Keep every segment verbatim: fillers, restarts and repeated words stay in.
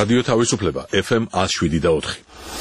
რადიო თავისუფლება ეფ ემ one oh seven და four.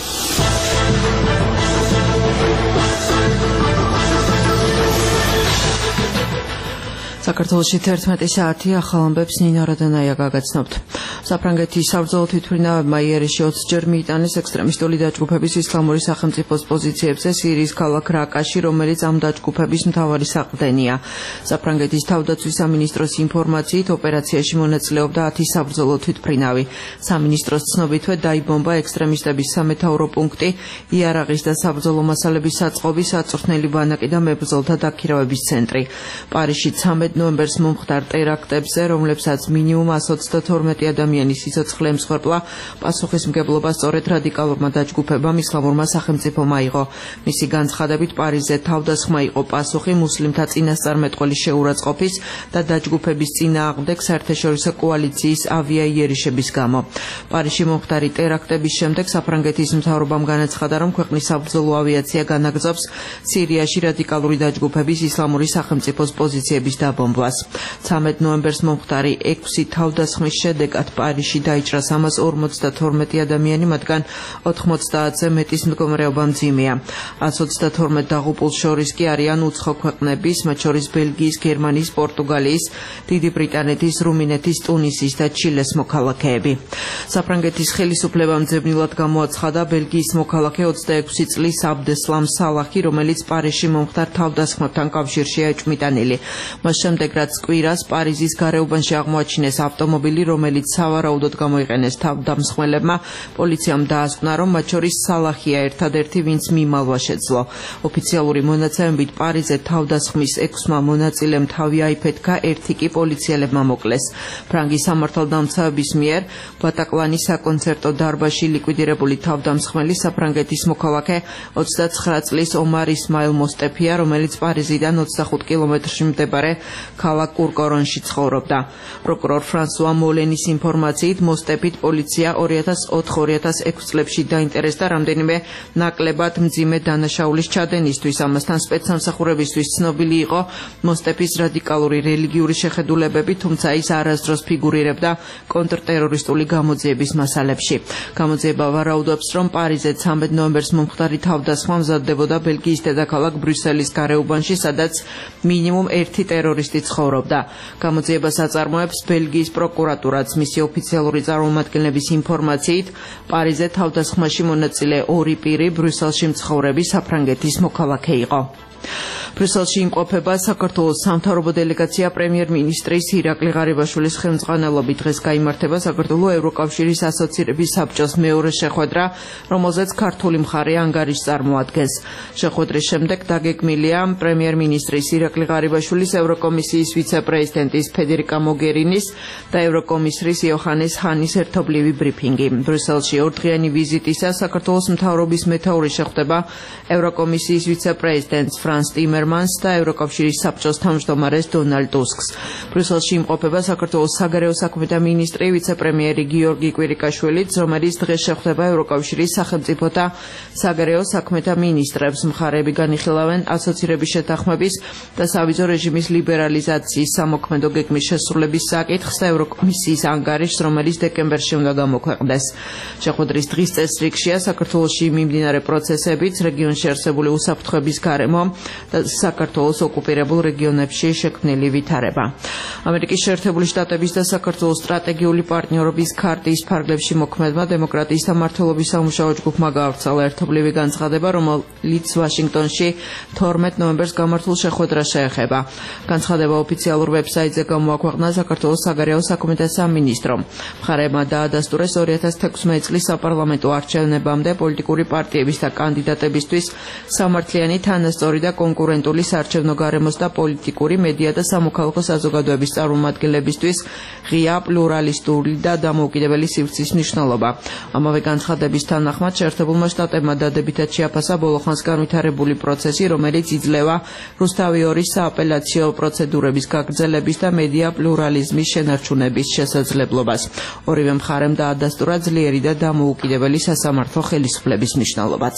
საქართველოში თერთმეტი საათი ახალ ამბებს ნინო რადანაია გაგაცნობთ. საფრანგეთის საბრძოლო თვითმფრინავებმა იერიშში ოცი ჯერ მიიტანეს ექსტრემისტული დაჯგუფების ისლამური სახელმწიფოს პოზიციებზე სირიის ქალაქ რაკაში, რომელიც ამ დაჯგუფების მთავარი საყრდენია. საფრანგეთის თავდაცვის სამინისტროს ინფორმაციით ოპერაციაში მონაწილეობდა ათი საბრძოლო თვითმფრინავი. სამინისტროს ცნობითვე დაიბომბა ექსტრემისტების სამეთაურო პუნქტი, იარაღის და საბრძოლო მასალების საწყობი, საწვრთნელი ბანაკი და მებრძოლთა დაქირავების ცენტრი. პარიზში ცამეტ ნოემბერს მომხდარ ტერაქტებზე, რომლებსაც მინიმუმ one hundred twenty-two ადამიანის სიცოცხლე ემსხვერპლა, პასუხისმგებლობა სწორედ რადიკალურმა დაჯგუფებამ ისლამურმა სახელმწიფომ აიღო. მისი განცხადებით, პარიზზე თავდასხმა იყო პასუხი მუსლიმთა წინასწარმეტყველის შეურაცხყოფის და დაჯგუფების წინააღმდეგ საერთაშორისო კოალიციის ავიაიერიშების გამო. პარიზში მომხდარი ტერაქტების შემდეგ საფრანგეთის მთავრობამ განაცხადა, რომ ქვეყნის საბრძოლო ავიაცია განაგრძობს სირიაში რადიკალური დაჯგუფების ისლამური სახელმწიფოს პოზიციების დაბომბვას. ცამეტ ნოემბერს მომხდარი ექვსი თავდასხმის შედეგად პარიზში დაიჭრა სამას ორმოცდათორმეტი ადამიანი, მათგან ოთხმოცდაათზე მეტის მდგომარეობა მძიმეა. one hundred twenty-two დაღუპულს შორის კი არიან უცხო ქვეყნების, მათ შორის ბელგიის, გერმანიის, პორტუგალიის, დიდი ბრიტანეთის, რუმინეთის, ტუნისის და ჩილეს მოქალაქეები. საფრანგეთის ხელისუფლებამ ძებნილად გამოაცხადა ბელგიის მოქალაქე ოცდაექვსი წლის აბდესლამ სალახი, რომელიც პარიზში მომხდარ თავდასხმებთან კავშირშია ეჭვმიტანილი. მას შემდეგ, რაც კვირას პარიზის გარეუბანში აღმოაჩინეს ავტომობილი, რომელიც სავარაუდოდ გამოიყენეს თავდამსხმელებმა, პოლიციამ დაასკვნა, რომ მათ შორის სალახია ერთადერთი, ვინც მიმალვა შეძლო. ოფიციალური მონაცემებით პარიზზე თავდასხმის ექვსმა მონაწილემ თავი აიფეთქა, ერთი კი პოლიციელებმა მოკლეს. ფრანგის სამართალდამცავების მიერ ბატაკლანის საკონცერტო დარბაზში ლიკვიდირებული თავდამსხმელი საფრანგეთის მოქალაქე ოცდაცხრა წლის ომარ ისმაილ მოსტეფია, რომელიც პარიზიდან ოცდახუთ კილომეტრში მდებარე ქალაქ კურკორონში ცხოვრობდა. პროკურორ ფრანსუა მოლენის ინფორმაციით, მოსტეფით პოლიცია ორი ათას ოთხ ორი ათას ექვსი წლებში დაინტერესდა რამდენიმე ნაკლებად მძიმე დანაშაულის ჩადენისთვის. ამასთან სპეცსამსახურებისთვის ცნობილი იყო მოსტეფის რადიკალური რელიგიური შეხედულებები, თუმცა ის არასდროს ფიგურირებდა კონტრტერორისტული გამოძიების მასალებში. გამოძიება ვარაუდობს, რომ პარიზზე ცამეტ ნოემბერს მომხდარი თავდასხმა მზადდებოდა ბელგიის დედაქალაქ ბრიუსელის გარეუბანში, სადაც მინიმუმ ერთი ტერორისტი ცხოვრობდა. გამოძიებას აწარმოებს ბელგიის პროკურატურაც. მისი ოფიციალური წარმომადგენლების ინფორმაციით, პარიზზე თავდასხმაში მონაწილე ორი პირი ბრიუსელში მცხოვრები საფრანგეთის მოქალაქე იყო. ბრიუსელში იმყოფება საქართველოს სამთავრობო დელეგაცია პრემიერ-მინისტრის ირაკლი ღარიბაშვილის ხელმძღვანელობით. დღეს გაიმართება საქართველოს ევროკავშირის ასოცირების საბჭოს მეორე შეხვედრა, რომელზეც ქართული მხარე ანგარიშს წარმოადგენს. შეხვედრის შემდეგ დაგეგმილია პრემიერ-მინისტრის ირაკლი ღარიბაშვილის, ევროკომისიის ვიცე-პრეზიდენტის ფედერიკა მოგერინის და ევროკომისრის იოჰანეს ჰანის ერთობლივი ბრიფინგი. ბრიუსელში ორდღიანი ვიზიტისას საქართველოს მთავრობის მეთაური შეხვდება ევროკომისიის ვიცე-პრეზიდენტს ფრანს ტიმერმანს და ევროკავშირის საბჭოს თავმჯდომარეს დონალდ ტუსკს. ბრიუსელში იმყოფება საქართველოს საგარეო საქმეთა მინისტრი, ვიცე-პრემიერი გიორგი კვირიკაშვილიც, რომელიც დღეს შეხვდება ევროკავშირის სახელმწიფოთა საგარეო საქმეთა მინისტრებს. მხარეები განიხილავენ ასოცირების შეთანხმების და სავიზო რეჟიმის ლიბერალიზაციის სამოქმედო გეგმის შესრულების საკითხს და ევროკომისიის ანგარიშს, რომელიც დეკემბერში უნდა გამოქვეყნდეს. შეხვედრის დღის წესრიგშია საქართველოში მიმდინარე პროცესებიც, რეგიონში არსებული უსაფრთხოების გარემო და საქართველოს ოკუპირებულ რეგიონებში შექმნილი ვითარება. ამერიკის შეერთებული შტატების და საქართველოს სტრატეგიული პარტნიორობის ქარტიის ფარგლებში მოქმედმა დემოკრატიის და მართლობის სამუშაო ჯგუფმა გაავრცელა ერთობლივი განცხადება, რომელიც ვაშინგტონში თორმეტ ნოემბერს გამართულ შეხვედრას შეეხება. განცხადება ოფიციალურ ვებსაიტზე გამოაქვეყნა საქართველოს საგარეო საქმეთა სამინისტრომ. მხარეებმა დაადასტურეს ორი ათას თექვსმეტი წლის საპარლამენტო არჩევნებამდე პოლიტიკური პარტიების და კანდიდატებისთვის სამართლიანი, თანასწორი და კონკურენტული საარჩევნო გარემოს და პოლიტიკური, მედია და სამოქალაქო საზოგადოების წარმომადგენლებისთვის ღია, პლურალისტური და დამოუკიდებელი სივრცის მნიშვნელობა. ამავე განცხადების თანახმად შეერთებულმა შტატებმა დადებითად შეაფასა ბოლოხანს განვითარებული პროცესი, რომელიც იძლევა რუსთავი ორის სააპელაციო პროცედურების გაგრძელების და მედია პლურალიზმის შენარჩუნების შესაძლებლობას. ორივე მხარემ დაადასტურა ძლიერი და დამოუკიდებელი სასამართლო ხელისუფლების მნიშვნელობაც.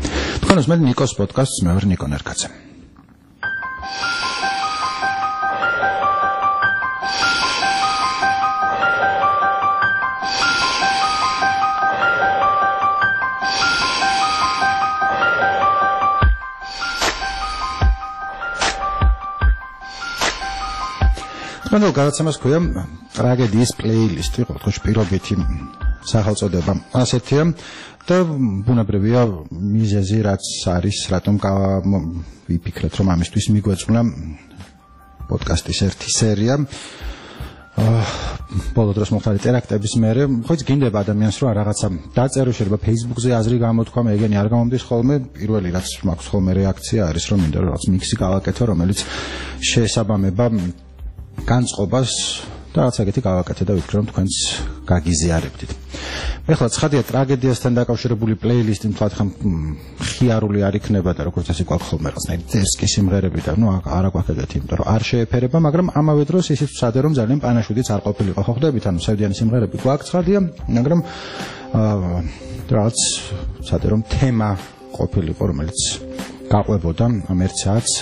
Თქვენ უსმენთ ნიკოს პოდკასტს, მე ვარ ნიკო ნერკაძე. სკანდალ გადაცემას ქვია ტრაგედიის პლეილისტი, ყოველთვის პირობითი სახელწოდება ასეთია და ბუნებრივია მიზეზი რაც არის, რატომ ვიფიქრეთ რომ ამისთვის მიგვეწვნა პოდკასტის ერთი სერია. ბოლო დროს მოხდა ტერაქტების მერე, ხო იცი გინდება ადამიანს რომ რაღაცა დაწერო, შეიძლება Facebook-ზე აზრი გამოთქვა, მე ეგენი არ გამომდის ხოლმე, პირველი რაც მაქვს ხოლმე რეაქცია არის რომ მინდა რაღაც მიქსი გავაკეთო, რომელიც შეესაბამება განწყობას და რაღაც ეგეთი გავაკეთე და ვფიქრე რომ თქვენც გაგიზიარებდით. ეხლა ცხადია ტრაგედიასთან დაკავშირებული პლეილისტი თქვათ ხომ ხიარული არ იქნება და როგორც ასე გვაქვს ხოლმე რაღაცნაირი ძერსკი სიმღერები და ნუ არა გვაქვს ეგეთი, იმიტომ რომ არ შეეფერება, მაგრამ ამავე დროს ისიც ვცადე რომ ძალიან პანაშვიდიც არ ყოფილიყო, ხო ხვდებით, ანუ სევდიანი სიმღერები გვაქვს ცხადია, მაგრამ რაღაც ვცადე რომ თემა ყოფილიყო, რომელიც გაყვებოდა ამ ერთ საათს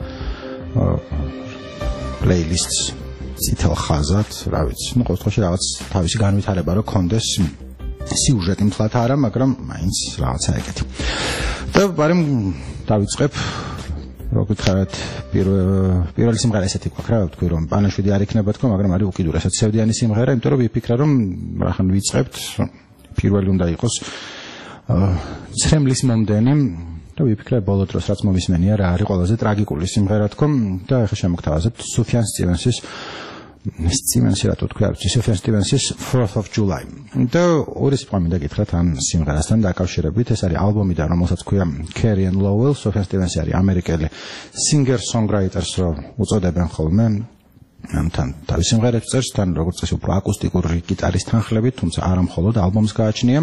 პლეილისტს ციტელ ხაზად, რა ვიცი, ნუ ყოველთვის რაღაც თავისი განვითარება რო კონდეს სიუჟეტი მთლად არა, მაგრამ მაინც რაღაცა ეგეთი. და ბარემ დავიწყებ, როგორც ხარად პირველი სიმღერა ესეთი გვაქვს რა, ვთქვი რომ პანაშვიდი არ იქნება თქო, მაგრამ არის უკიდურესად სევდიანი სიმღერა, იმიტომ რომ ვიფიქრე რომ რახან ვიწყებთ, პირველი უნდა იყოს ცრემლის მომდენი და ვიფიქრე ბოლო დროს რაც მომისმენია რა არის ყველაზე ტრაგიკული სიმღერა თქო და ახლა შემოგთავაზებთ სუფიან სტივენსის სტივენსი რა თქვა არის სუფიან სტივენსის fourth of July. და ორი სიტყვა მინდა გითხრათ ამ სიმღერასთან დაკავშირებით, ეს არის ალბომიდან რომელსაც ქვია Carrie and Lowell, სუფიან სტივენსი არის ამერიკელი singer-songwriters რო უწოდებენ ხოლმე. ამთან თავის სიმღერებს წერს, თან როგორც წესი უფრო აკუსტიკური გიტარის თანხლებით, თუმცა არა მხოლოდ ალბომს გააჩნია.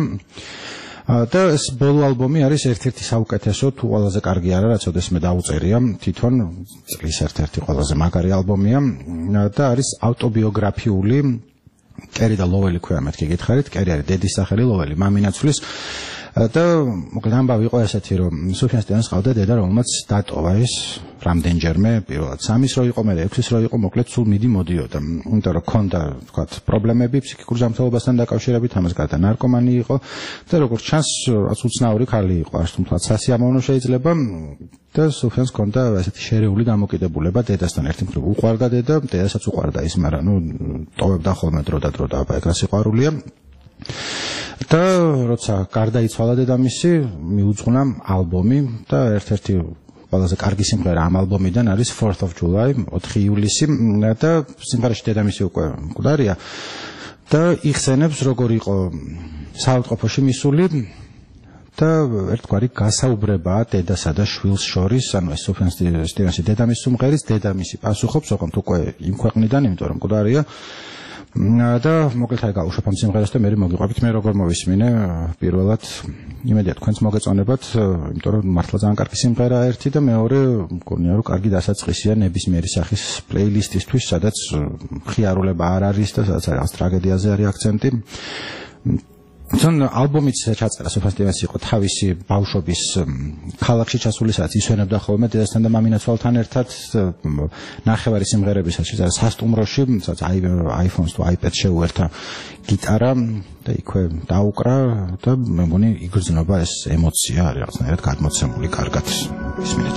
და ეს ბოლო ალბომი არის ერთ-ერთი საუკეთესო, თუ ყველაზე კარგი არა, რაც ოდესმე დაუწერია, თვითონ წლის ერთ-ერთი ყველაზე მაგარი ალბომია და არის ავტობიოგრაფიული. კერი და ლოველი ქვია, მეთქი გითხარით, კერი არის დედის სახელი, ლოველი მამინაცვლის და მოკლედ ამბავი იყო ესეთი, რომ სუფიან სტივენსს ყავდა დედა, რომელმაც დატოვა ეს რამდენჯერმე, პირველად სამის რო იყო, მერე ექვსის რო იყო, მოკლედ სულ მიდი მოდიოდა. იმიტომ რომ ქონდა, ვთქვათ, პრობლემები ფსიქიკურ ზამთრობასთან დაკავშირებით, ამას გარდა ნარკომანი იყო და როგორც ჩანს, რაც უცნაური ქალი იყო, არც თუმცა სასიამოვნო შეიძლება და სუფიანს ქონდა ესეთი შერეული დამოკიდებულება დედასთან. ერთი მხრივ უყვარდა დედა, დედასაც უყვარდა ის, მაგრამ ნუ ტოვებდა ხოლმე დრო და დრო და აბა ეგრე სიყვარულია. და როცა გარდაიცვალა დედამისი, მიუძღვნა ალბომი და ერთ-ერთი ყველაზე კარგი სიმღერა ამ ალბომიდან არის fourth of July, ოთხი ივლისი და სიმღერაში დედამისი უკვე მკვდარია და იხსენებს როგორ იყო საავადმყოფოში მისული და ერთგვარი გასაუბრებაა დედასა და შვილს შორის, ანუ ეს სუფიან სტივენსის დედამისის სიმღერის დედამისი პასუხობს, ოღონდ უკვე იმ ქვეყნიდან, იმიტომ რომ მკვდარია. და მოკლედ აი გავუშვებ ამ სიმღერას და მე მოგიყვებით მე როგორ მოვისმინე პირველად იმედია თქვენც მოგეწონებათ, იმიტომ რომ მართლა ძალიან კარგი სიმღერა ერთი და მეორე მგონია რომ კარგი დასაწყისია ნებისმიერი სახის პლეილისტისთვის, სადაც ხიარულება არ არის და სადაც არის ტრაგედიაზე არის აქცენტი. თან ალბომიც ჩაწერა სუფიან სტივენსი იყო თავისი ბავშვობის ქალაქში ჩასული, სადაც ისვენებდა ხოლმე დედასთან და მამინაცვალთან ერთად ნახევარი სიმღერებისაც შეწერა სასტუმროში, სადაც iPhone-ს თუ iPad-ს შეუერთა გიტარა და იქვე დაუკრა და მე მგონი იგრძნობა ეს ემოცია არის რაღაცნაირად გადმოცემული კარგად. ისმინეთ.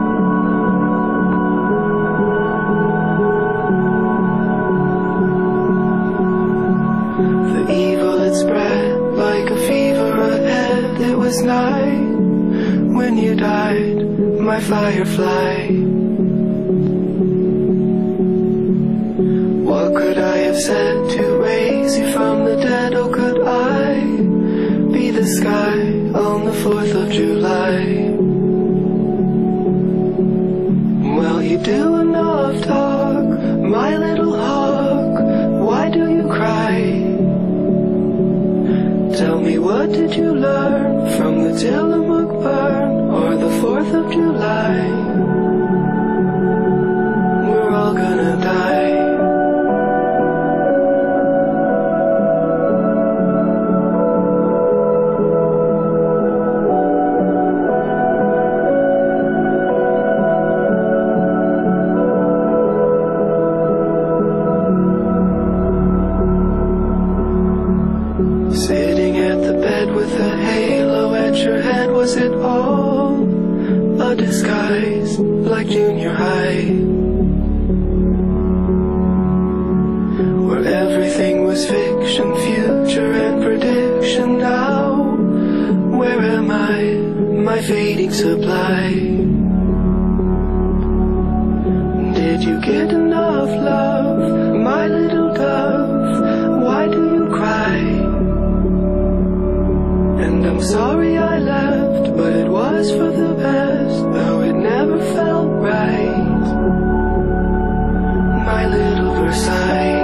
Like a fever ahead, it was night when you died, my firefly. What could I have said to raise you from the dead? Oh, could I be the sky on the fourth of July? Well, you do enough talk, my little hawk, why do you cry? Tell me, what did you learn from the Tillamook burn or the fourth of July? We're all gonna die. Sitting at the bed with a halo at your head, was it all a disguise like junior high? my fading supply. Did you get enough love, my little dove? Why do you cry? And I'm sorry I left, but it was for the best, though it never felt right. My little Versailles.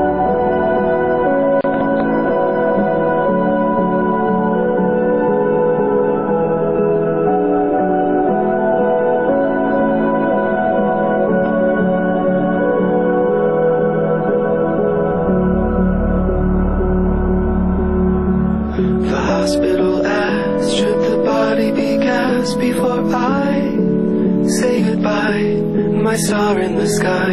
Before I say goodbye, my star in the sky.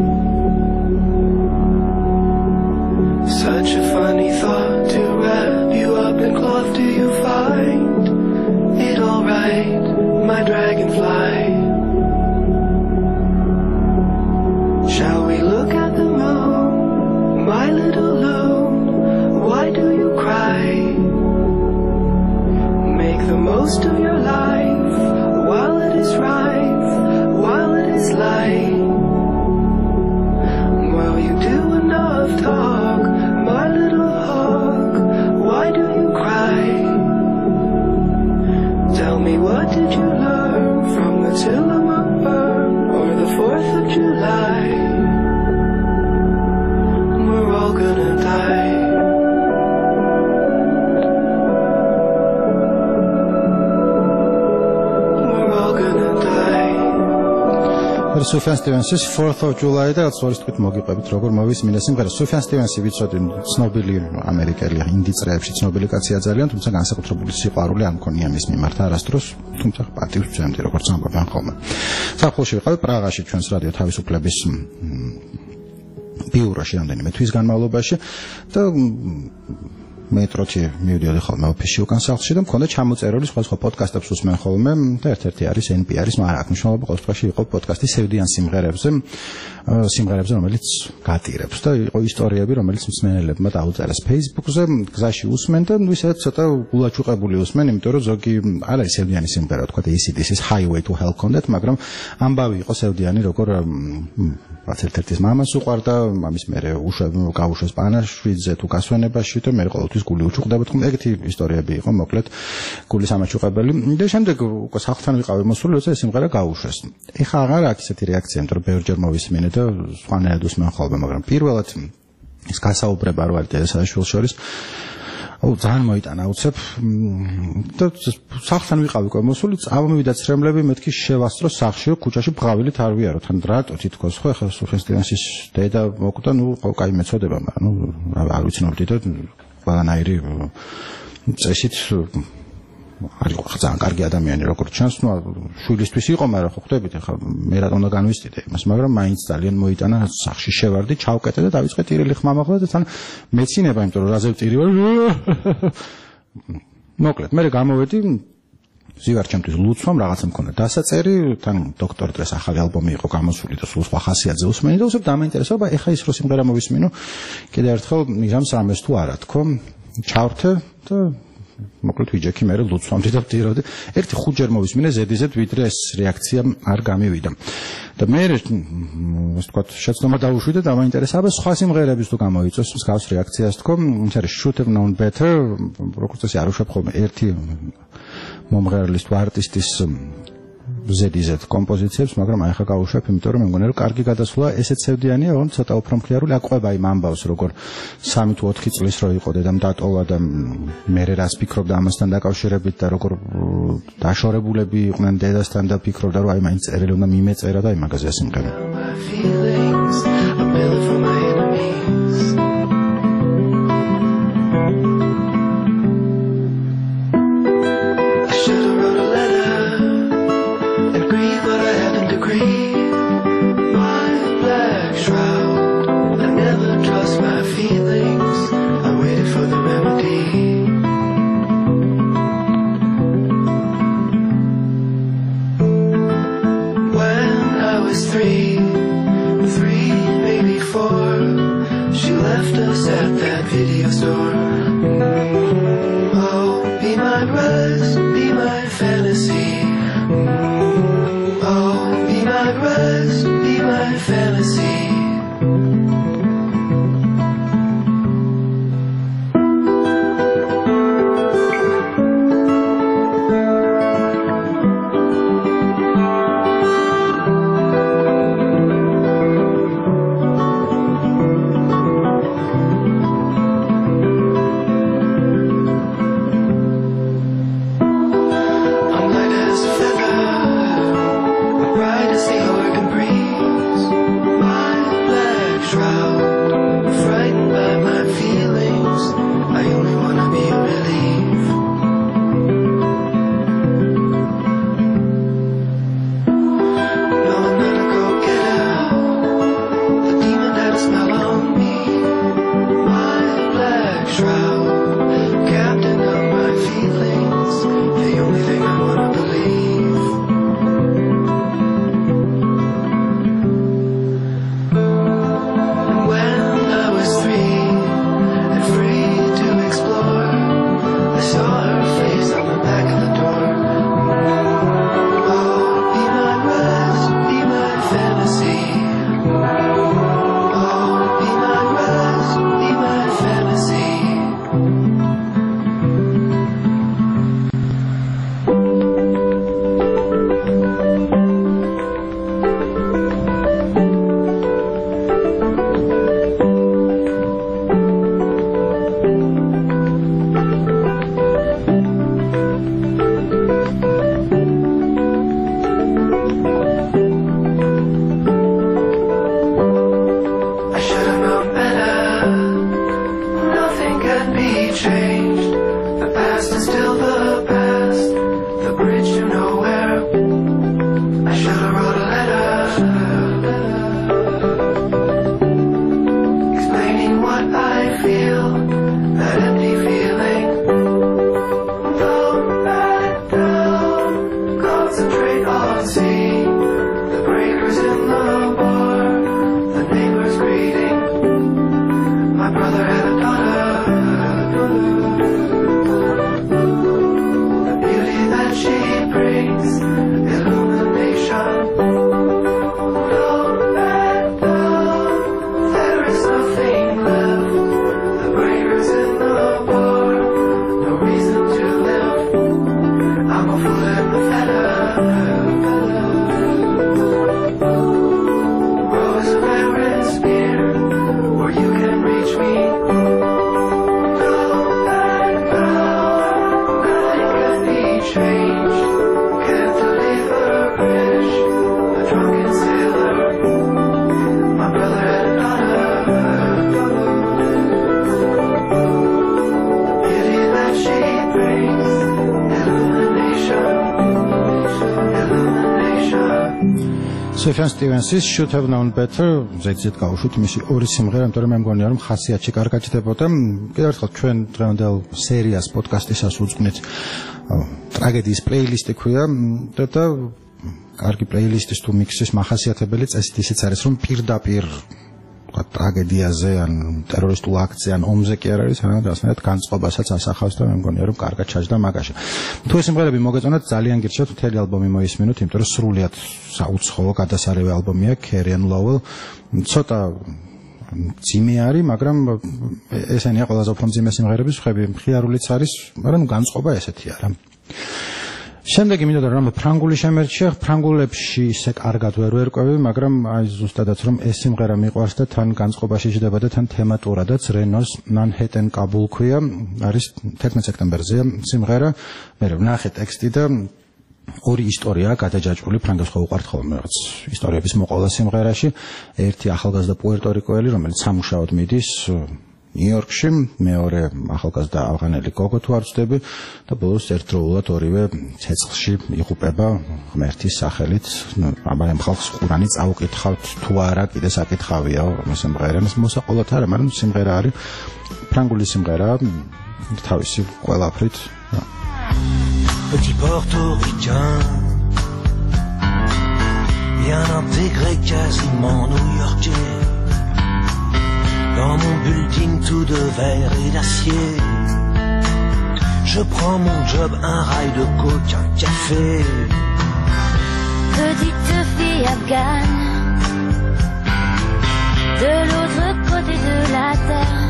Such a funny thought to wrap you up in cloth. Do you find it alright, my dragonfly? Shall we look at the moon, my little loon? Why do you cry? Make the most of your life while it is rife, while it is light. While you do enough talk, my little hawk, why do you cry? Tell me, what did you learn from the Tillamook burn or the fourth of July? We're all gonna die. Sufjan Stevens-ის fourth of July და სწორის თქვით მოგიყვებით როგორ მოვისმინე სიმღერა. Sufjan Stevens-ი ვიცოდი ცნობილი ამერიკელი ინდი წრეებში ცნობილი კაცია ძალიან, თუმცა განსაკუთრებული სიყვარული არ მქონია მის მიმართ არასდროს, თუმცა პატივს ვცემდი როგორც ამბობენ ხოლმე. საფრთხეში ვიყავი პრაღაში ჩვენს რადიო თავისუფლების ბიუროში რამდენიმე თვის განმავლობაში და მეტროთი მივიდიოდი ხოლმე ოფისში უკან სახლში და მქონდა ჩამოწერილი სხვადასხვა პოდკასტებს უსმენ ხოლმე და ერთ-ერთი არის ენ პი არ-ის მაგრამ აქ მნიშვნელობა ყოველ შემთხვევაში იყო პოდკასტი სევდიან სიმღერებზე სიმღერებზე რომელიც გატირებს და იყო ისტორიები რომელიც მსმენელებმა დაუწერეს Facebook-ზე გზაში უსმენ და ვისაც ცოტა გულაჩუყებული უსმენ იმიტომ რომ ზოგი არ არის სევდიანის სიმღერა თქვა და A C D C-ის Highway to Hell კონდეთ მაგრამ ამბავი იყო სევდიანი როგორ რაც ერთ-ერთის მამას უყვარდა მამის მერე გაუშვეს პანაშვიდზე თუ გასვენებაში და მე ყოველთვის გული უჩუყდება თქო ეგეთი ისტორიები იყო მოკლედ გულის ამაჩუყებელი და შემდეგ უკვე სახლთან ვიყავი მოსული როცა ეს სიმღერა გაუშვეს ეხა აღარ აქვს ესეთი რეაქცია იმიტომ რომ ბევრჯერ მოვისმინე და სხვანაირად უსმენ ხოლმე მაგრამ პირველად ეს გასაუბრება რო არის დასაშვილ შორის აუ ძალიან მოიტანა უცებ და სახლთან ვიყავი უკვე მოსული წავმივიდა ცრემლები მეთქი შევასწრო სახლში ქუჩაში ბღავილით არ ვიაროთ ან რატო თითქოს ხო ახლა Sufjan Stevens-ის დედა მოკვდა ნუ კაი მეწოდება მაგრამ ნუ არ ვიცნობდი და ყველანაირი წესით არ იყო ძალიან კარგი ადამიანი როგორც ჩანს ნუ შვილისთვის იყო მაგრამ ხო ხვდებით ახლა მე რატომ უნდა განვისტიდე იმას მაგრამ მაინც ძალიან მოიტანა სახში შევარდი ჩავკეტე და დავიწყე ტირილი ხმამახლა და თან მეცინება იმიტომ რომ რაზე ვტირი ვარ მოკლედ მე გამოვედი ზივარ ჩემთვის ლუცვამ რაღაცა მქონდა დასაწერი თან დოქტორ დრეს ახალი ალბომი იყო გამოსული და სულ სხვა ხასიათზე უსმენი და უცებ დამაინტერესება ეხა ის რო სიმღერა მოვისმინო კიდე ერთხელ მიღამს რამეს თუ არა თქო ჩავრთე და მოკლედ ვიჯექი მე ლუცვამდე და ვტიროდი ერთი ხუთჯერ მოვისმინე ზედიზედ ვიდრე ეს რეაქცია არ გამივიდა და მე ეს თქვა შეცდომა დაუშვი და დამაინტერესება სხვა სიმღერების თუ გამოიწვევს მსგავს რეაქციას თქო ის არის should have known better როგორც წესი არ უშვებ ხოლმე ერთი მომღერლის თუ არტისტის ზედიზედ კომპოზიციებს მაგრამ აი ხა გავუშვებ იმიტომ რომ მე მგონია რომ კარგი გადასვლა ესეც სევდიანია ოღონდ ცოტა უფრო მხიარული აყვება იმ ამბავს როგორ სამი თუ ოთხი წლის რო იყო დედამ დატოვა და მე რას ფიქრობდა ამასთან დაკავშირებით და როგორ დაშორებულები იყვნენ დედასთან და ფიქრობდა რომ აი მაინც წერილი უნდა მიმეწერა და აი მაგაზეა სიმღერა change. Can't deliver a wish. A drunken sailor. My brother had a daughter. Pity that she brings. Illumination. Illumination. Sufjan Stevens-ის Should Have Known Better ზედიზედ გავუშვით მისი ორი სიმღერა, იმიტომ რომ მე მგონია რომ ხასიათში კარგად ჩდებოდა. კიდევ ერთხელ ჩვენ დღევანდელ სერიას პოდკასტისას უძღვნით ტრაგედიის პლეილისტი ქვია და კარგი პლეილისტის თუ მიქსის მახასიათებელი წესით ისიც არის რომ პირდაპირ ტრაგედიაზე ან ტერორისტულ აქციაზე ან ომზე კი არ არის, არამედ ასნაირად განწყობასაც ასახავს და მე მგონია რომ კარგად ჩაჯდა მაგაში. თუ ეს სიმღერები მოგეწონათ, ძალიან გირჩევთ მთელი ალბომი მოისმინოთ, იმიტომ რომ სრულიად საუცხოო გადასარევი ალბომია Carrie and Lowell. ცოტა ძიმე არის, მაგრამ ესენია ყველაზე უფრო ძიმე სიმღერები, ხები მხიარულიც არის, მაგრამ განწყობა ესეთი არა. შემდეგი მინდოდა რომ ფრანგული შემერჩია, ფრანგულებში ისე კარგად ვერ ვერკვევი, მაგრამ აი ზუსტადაც რომ ეს სიმღერა მიყვარს და თან განწყობაში ჯდება და თან თემატურადაც რენოს Manhattan Kabul ქვია, არის თერთმეტ სექტემბერზეა სიმღერა. მე ვნახე ტექსტი და ორი ისტორიაა გადაჯაჭვული, ფრანგებს ხო უყვართ ხოლმე რაღაც ისტორიების მოყოლა სიმღერაში. ერთი ახალგაზრდა პუერტორიკოელი, რომელიც სამუშაოდ მიდის ნიუ-იორკში, მეორე ახალგაზრდა ავღანელი გოგო თუ არ ვცდები და ბოლოს ერთდროულად ორივე ცეცხლში იღუპება ღმერთის სახელით. აბა ამ ხალხს ყურანი წაუკითხავთ თუ არა, კიდე საკითხავია სიმღერას მოსაყოლად არა, მაგრამ სიმღერა არის ფრანგული სიმღერა თავისი ყველაფრით. Petit portoricain, bien intégré, quasiment new-yorkais. Dans mon building tout de verre et d'acier, je prends mon job, un rail de coke, un café. Petite fille afghane, de l'autre côté de la terre.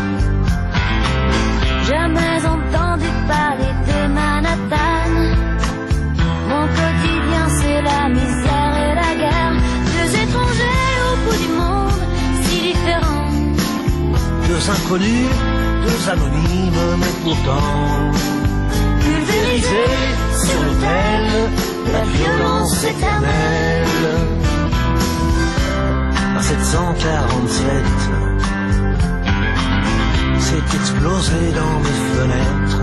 Jamais entendu parler de Manhattan. Mon quotidien c'est la misère et la guerre. Deux étrangers au bout du monde, si différents. Deux inconnus, deux anonymes, mais pourtant pulvérisés sur l'autel de la violence éternelle. À sept cent quarante-sept, c'est explosé dans mes fenêtres.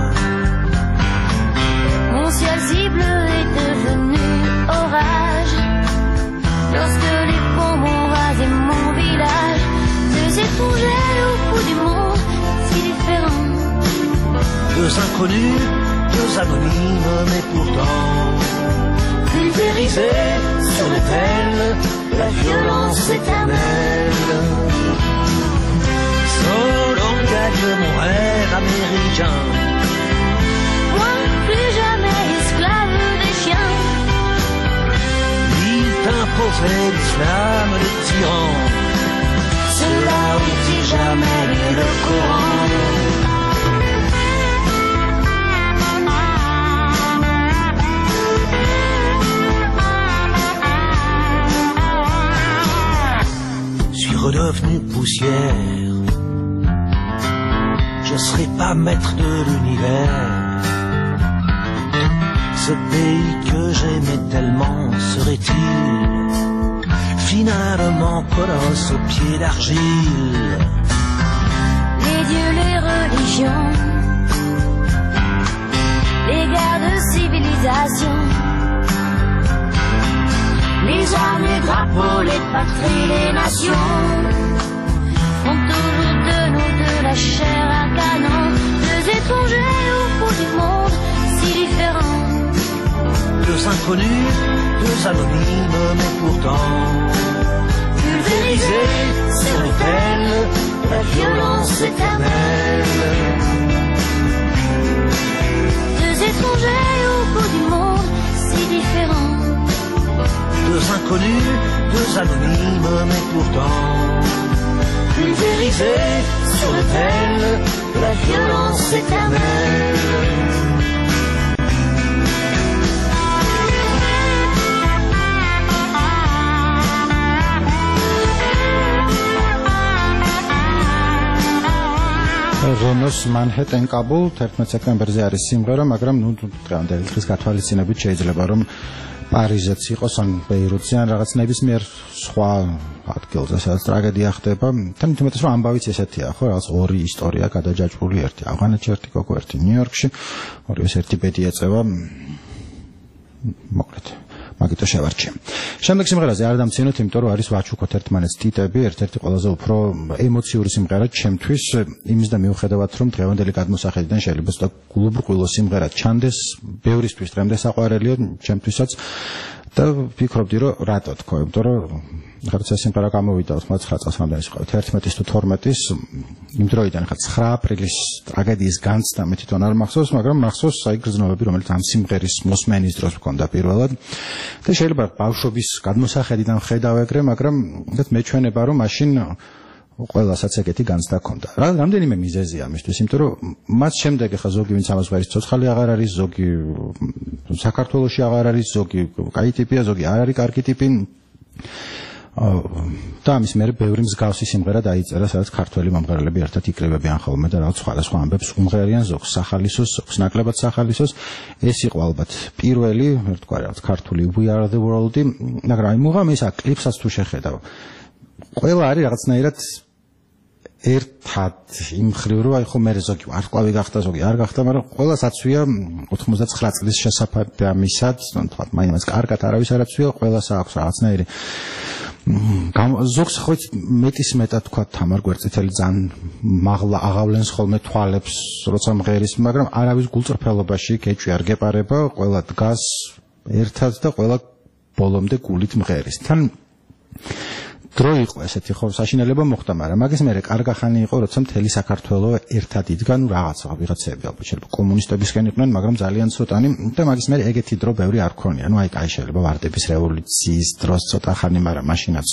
Mon ciel si bleu est devenu orage lorsque les bombes ont rasé mon village. Deux étrangers au bout du monde, si différents. Deux inconnus, deux anonymes, mais pourtant pulvérisés sur l'autel de la violence éternelle. Solon gagne mon rêve américain. Moi, plus jamais esclave des chiens. Il t'imposait l'islam, le tyran. Cela où dit jamais le courant. Suis redevenu poussière. Je serai pas maître de l'univers. Ce pays que j'aimais tellement serait-il finalement colosse aux pieds d'argile? Les dieux, les religions, les guerres de civilisation, les armes, les drapeaux, les patries, les nations font toujours de nous de la chair à canon. Deux étrangers au bout du monde, si différents. Deux inconnus, deux anonymes, mais pourtant pulvérisés sur l'autel de la violence éternelle. Deux étrangers au bout du monde, si différents. Deux inconnus, deux anonymes, mais pourtant pulvérisés sur l'autel de la violence éternelle. ზონოს მანჰეტენ კაბულ თერთმეტ სექტემბერზე არის სიმღერა, მაგრამ ნუ დღევანდელი დღის გათვალისწინებით შეიძლება რომ პარიზეც იყოს ან ბეირუთზე ან რაღაც ნებისმიერ სხვა ადგილზე, სადაც ტრაგედია ხდება. თან თუმცა რომ ამბავიც ესეთია, ხო, რაღაც ორი ისტორია გადაჯაჭვული, ერთი ავღანეთში, ერთი კოკო, ერთი ნიუ-იორკში, ორივეს ერთი ბედი ეწევა. მოკლედ მაგიტო შევარჩიე. შემდეგ სიმღერაზე არ დამცინოთ, იმიტომ რომ არის ვაჩუქოთ ერთმანეთს ტიტები, ერთ-ერთი ყველაზე უფრო ემოციური სიმღერა ჩემთვის, იმის და მიუხედავად რომ დღევანდელი გადმოსახედიდან შეიძლება ცოტა გულუბრყვილო სიმღერა ჩანდეს, ბევრისთვის დღემდე საყვარელია, ჩემთვისაც და ვფიქრობდი რომ რატო თქო, იმიტომ რომ ხარც ეს სიმღერა გამოვიდა ოთხმოცდათხი წელს რამდენის ყავით ერთმეტის თუ თორმეტის იმ დროიდან ხა ცხრა აპრილის ტრაგედიის განცდა მე თვითონ არ მახსოვს, მაგრამ მახსოვს აი გრძნობები, რომელიც ამ სიმღერის მოსმენის დროს მქონდა პირველად და შეიძლება ბავშვობის გადმოსახედიდან ხედავ ეგრე, მაგრამ ეს მეჩვენება რომ მაშინ ყველასაც ეგეთი განცდა ჰქონდა. რა რამდენიმე მიზეზია ამისთვის, იმიტომ რომ მას შემდეგ ხა ზოგი ვინც ამას ვარის ცოცხალი აღარ არის, ზოგი საქართველოში აღარ არის, ზოგი კაი ტიპია, ზოგი არ არის კარგი ტიპი. და ამის მერე ბევრი მსგავსი სიმღერა დაიწერა, სადაც ქართველი მომღერლები ერთად იკრიბებიან ხოლმე და რაღაც სხვადასხვა ამბებს უმღერიან, ზოგს სახალისოს, ზოგს ნაკლებად სახალისოს. ეს იყო ალბათ პირველი, ერთგვარი რაღაც ქართული We Are The World-ი, მაგრამ აი მუღამ ისა კლიპსაც თუ შეხედავ, ყველა არის რაღაცნაირად ერთად იმ ხრივ რომ აი ხო მე ზოგი ვარსკვლავი გახდა, ზოგი არ გახდა, მაგრამ ყველას აცვია ოთხმოცდაცხრა წლის შესაფარდი ამისად, თქვა მაინც კარგად არავის არ აცვია, ყველას აქვს რაღაცნაირი ზოგს ხო მეტის მეტად თქვა თამარ გვერდწითელი ძალიან მაღლა აღავლენს ხოლმე თვალებს როცა მღერის, მაგრამ არავის გულწრფელობაში კეჭვი არ გეპარება, ყველა დგას ერთად და ყველა ბოლომდე გულით მღერის. თან დრო იყო ესეთი ხო საშინელება მოხდა, მაგრამ მაგის მერე კარგა ხანი იყო, როცა მთელი საქართველო ერთად იდგა, ნუ რაღაცა ვიღაცები ალბათ შეიძლება კომუნისტებისგან იყვნენ, მაგრამ ძალიან ცოტანი და მაგის მერე ეგეთი დრო ბევრი არ ქონია. ნუ აი კაი შეიძლება ვარდების რევოლუციის დროს ცოტა ხანი, მაგრამ მაშინაც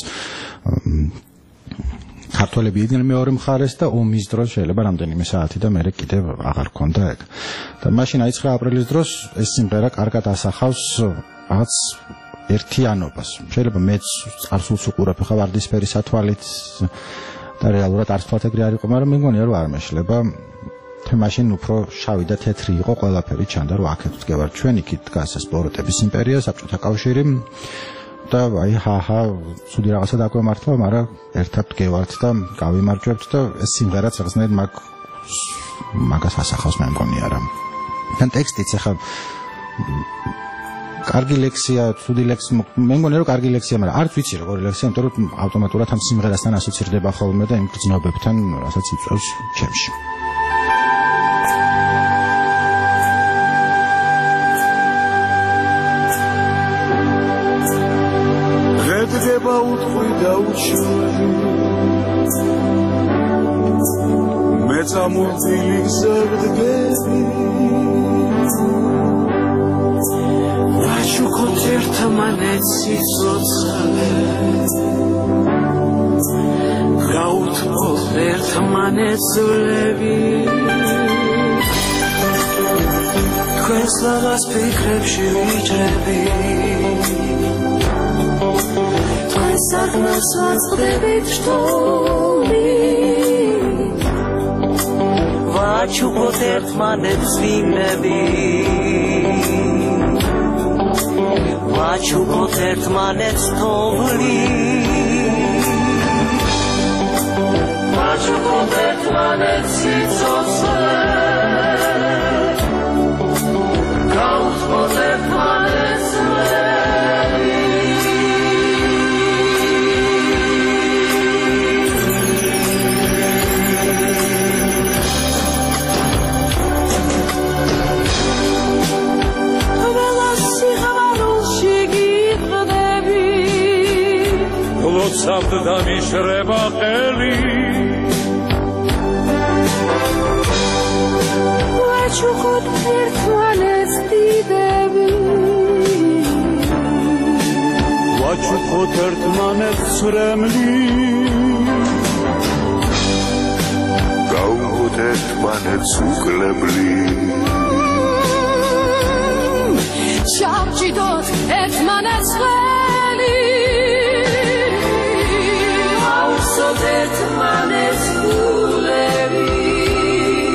ქართველები იდგნენ მეორე მხარეს და ომის დროს შეიძლება რამდენიმე საათი და მერე კიდევ აღარ ქონდა ეგ. და მაშინ აი ცხრა აპრილის დროს ეს სიმღერა კარგად ასახავს რაღაც ერთიანობას. შეიძლება მეც წარსულს უყურებ ხა ვარდისფერი სათვალით და რეალურად არც თქვათ ეგრე არ იყო, მაგრამ მე მგონია რომ არ მეშლება. թե მაშინ უფრო შავი და თეთრი იყო ყველაფერი, ჩანდა რომ აქეთ ვდგევარ ჩვენ, იქით დგას ეს ბოროტების იმპერია, საბჭოთა კავშირი და აი ჰაჰა ცუდი რაღაცა დაგვემართვა, მაგრამ ერთად ვდგევართ და გავიმარჯვებთ და ეს სიმღერაც რაღაცნაირად მაგ მაგას ასახავს მე მგონია რა. და ტექსტიც ახლა კარგი ლექსია, ცუდი ლექსი, მე მგონია რომ კარგი ლექსია, მაგრამ არც ვიცი როგორი ლექსია, იმიტომ რომ ავტომატურად ამ სიმღერასთან ასოცირდება ხოლმე და იმ გრძნობებთან, რასაც იწვევს ჩემში. ღედგება უთხრი და უჩვევი მე წამორწილი გზერდგები ვაჩუქოთ ერთმანეთს სიცოცხლე გაუთმოთ ერთმანეთს ზოლები თქვენს ლაღას ფიქრებში ვიჭრები თქვენს აღნას ვაწყდებით შტომი ვაჩუქოთ ერთმანეთს ვინები ვაჩუქოთ ერთმანეთს თოვლი ვაჩუქოთ ერთმანეთს სიცოცხლე გაუთმოთ ერთმანეთს ზოლები ლოცავთ და მიშრება ყელი ვაჩუქოთ ერთმანეთს დიდები ვაჩუქოთ ერთმანეთს ცრემლი გაუღოთ ერთმანეთს უკლებლი შავჭიდოთ ერთმანეთს ხელი აუხსოთ ერთმანეთს გულები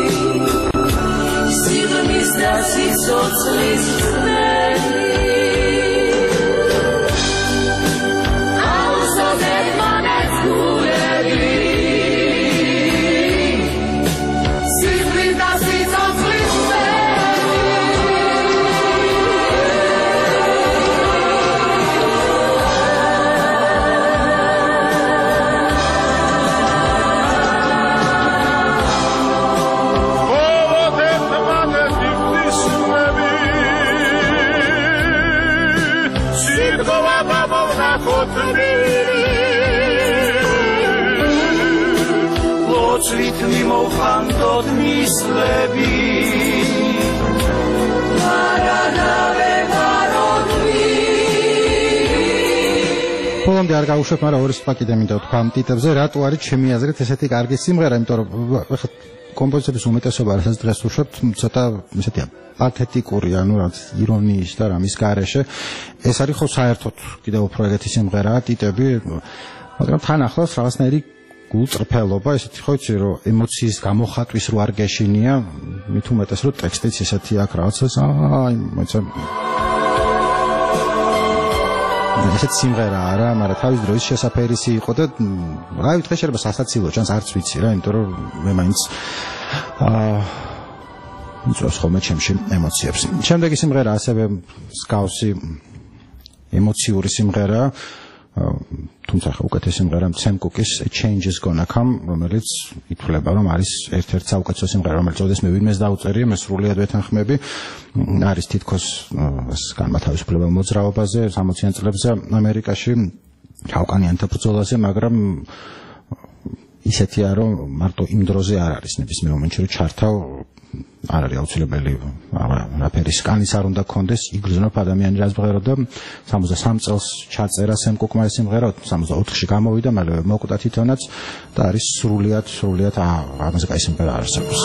ნახოთბილი ლოცვით მიმოვხანდოთ მისლები ბოლომდე არ გავუშვებ, მაგრამ ორი სიტყვა კიდე მინდა ვთქვა ამ ტიტებზე, რატო არის ჩემი აზრით ესეთი კარგი სიმღერა, იმიტომ რომ ეხლა კომპოზიციების უმეტესობა რასაც დღეს ვუშვებთ, ცოტა ესეთია პათეტიკური, ანუ რაც ირონიის და რამის გარეშე. ეს არის ხო საერთოდ კიდევ უფრო ეგეთი სიმღერაა, ტიტები, მაგრამ თან ახლავს რაღაცნაირი გულწრფელობა, ესეთი ხო იცი, რომ ემოციის გამოხატვის რო არ გეშინია, მით უმეტეს რომ ტექსტიც ესეთი აქვს რაღაცას, აი, მოიცა ესეთ სიმღერა არა, მაგრამ თავის დროის შესაფერისი იყო და რა ვიცი, შეიძლება სასაცილო ჩანს, არც ვიცი რა, იმიტომ რომ მე მაინც აა იწვევს ხოლმე ჩემში ემოციებს. შემდეგი სიმღერა ასევე მსგავსი ემოციური სიმღერაა, თუმცა უკეთესი სიმღერა Sam Cooke-ის Change is Gonna Come, რომელიც ითვლება რომ არის ერთ-ერთი საუკეთესო სიმღერა, რომელიც წოდეს მე ვინმეს დაუწერია, მე სრულიად ვეთანხმები. არის თითქოს ეს განმათავისუფლებელ მოძრაობაზე, სამოციან წლებზე ამერიკაში, კავკანიანთა ბრძოლაზე, მაგრამ ისეთია რომ მარტო იმ დროზე არ არის ნებისმიერ მომენტში რომ ჩართავ არ არის აუცილებელი რაფერის კანის არ უნდა კონდეს იგრძნო ადამიანი რაც ბღეროდა სამოცდასამ წელს ჩაწერა Sam Cooke-მა ეს სიმღერა სამოცდაოთხში გამოვიდა მალევე მოკვდა თვითონაც და არის სრულიად სრულიად ამაზე კაი სიმღერა არსებობს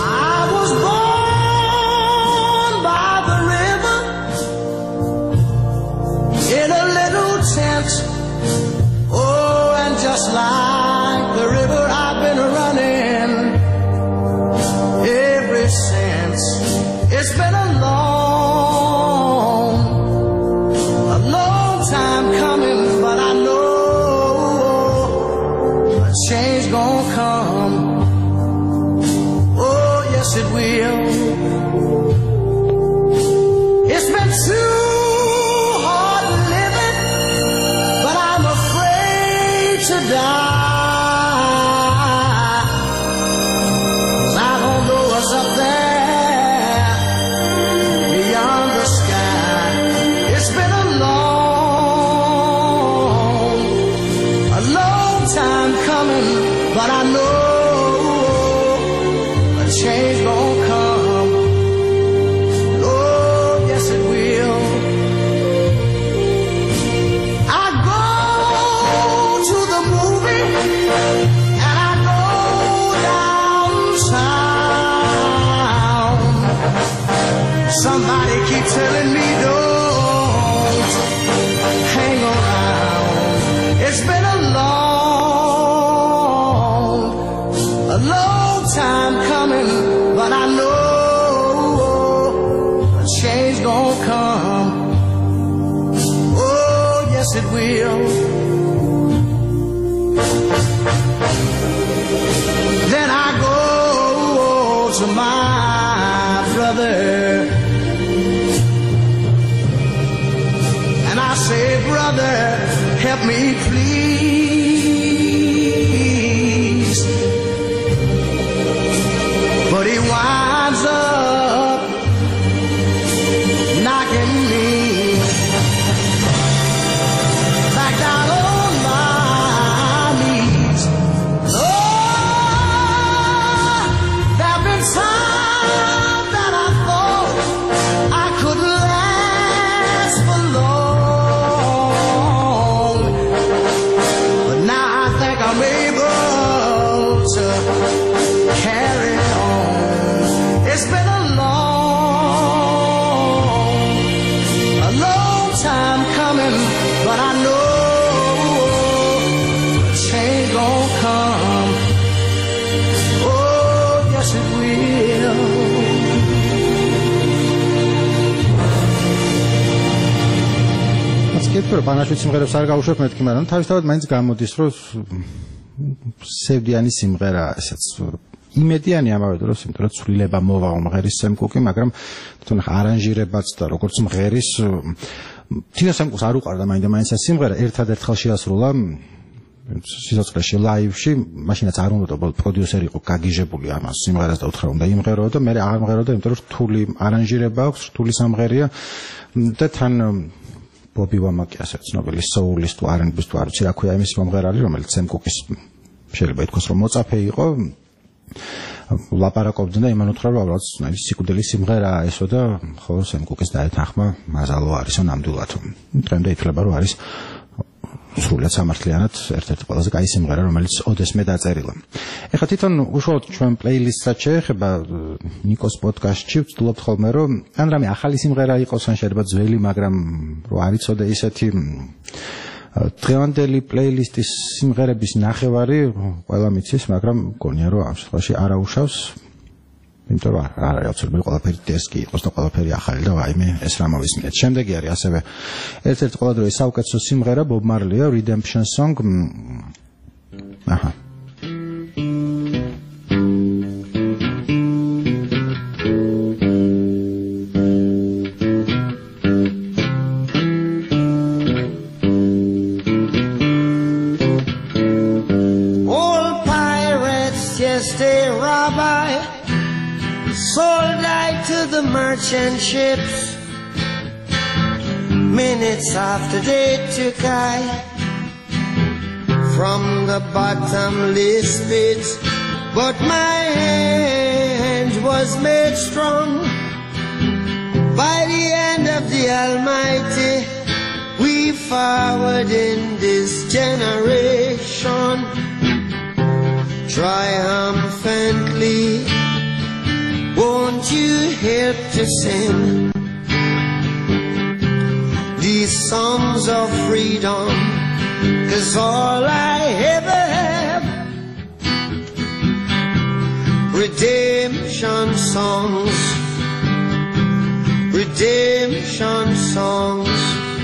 In a little tent oh and just like the river I've been running ever since it's been a long a long time coming but I know a change gonna come oh yes it will it's been too to die, 'cause I don't know what's up there beyond the sky. It's been a long, a long time coming, but I know a change gonna come. Oh, yes it will. And I go downtown. Somebody keep telling me don't hang around. It's been a long, a long time coming, but I know a change gonna come. Oh, yes it will. Then I go to my brother and I say, brother, help me please. But he winds up knocking me back down on my knees. Time that I thought I could last for long, but now I think I'm able to carry on. It's been a long, a long time coming, but I know a change gonna come. Oh, yes it will. კითხვა ბანაშვით სიმღერებს არ გავუშვებ მეთქი, მაგრამ თავისთავად მაინც გამოდის, რომ სევდიანი სიმღერაა ესეც. იმედიანი ამავე დროს, იმიტომ რომ ცვლილება მოვა უმღერის Sam Cooke-ი, მაგრამ თვითონ არანჟირებაც და როგორც მღერის თვითონ Sam Cooke-ს არ უყარდა მაინდა მაინც ეს სიმღერა, ერთადერთხელ შეასრულა სიცოცხლეში ლაივში, მაშინაც არ უნდა პროდიუსერი იყო გაგიჟებული ამას სიმღერას და უთხრა უნდა იმღეროო და მე აღარ მღეროდა, იმიტომ რომ რთული არანჟირება აქვს, რთული სამღერია და თან ბობი ვამაკი ასე ცნობილი soul-ის თუ არ არის თუ არ ვიცი რა ქვია იმის მომღერალი რომელიც სემ კუკის შეიძლება ითქვას რომ მოწაფე იყო ლაპარაკობდნენ და იმან უთხრა რომ უბრალოდ სიკვდილის სიმღერაა ესო და ხო სემ კუკის დაეთანხმა მაზალო არისო ნამდვილად დღემდე ითვლება რომ არის სრულად სამართლიანად ერთ-ერთი ყველაზე კაი სიმღერა რომელიც ოდესმე დაწერილა. ეხლა თვითონ უშუალოდ ჩვენ პლეილისტსაც შეეხება ნიკოს პოდკასტში ვცდილობთ ხოლმე რომ ან რამე ახალი სიმღერა იყოს ან შეიძლება ძველი მაგრამ რო არ იცოდე ისეთი დღევანდელი პლეილისტის სიმღერების ნახევარი ყველა მიცის მაგრამ მგონია რომ ამ შემთხვევაში არაუშავს იმიტომ რომ არ არის აუცილებელი ყველაფერი დისკი იყოს და ყველაფერი ახალი და ვაიმე ეს რა მოვისმინეთ. შემდეგი არის ასევე ერთ-ერთი ყველა დროის საუკეთესო სიმღერა Bob Marley-ია Redemption Song. აჰა. All pirates, yes, they rob I. Sold I to the merchant ships. Minutes after they took I from the bottomless pit, but my hand was made strong by the hand of the Almighty. We forward in this generation triumphantly. Won't you help to sing these songs of freedom? 'Cause all I ever have, redemption songs, redemption songs.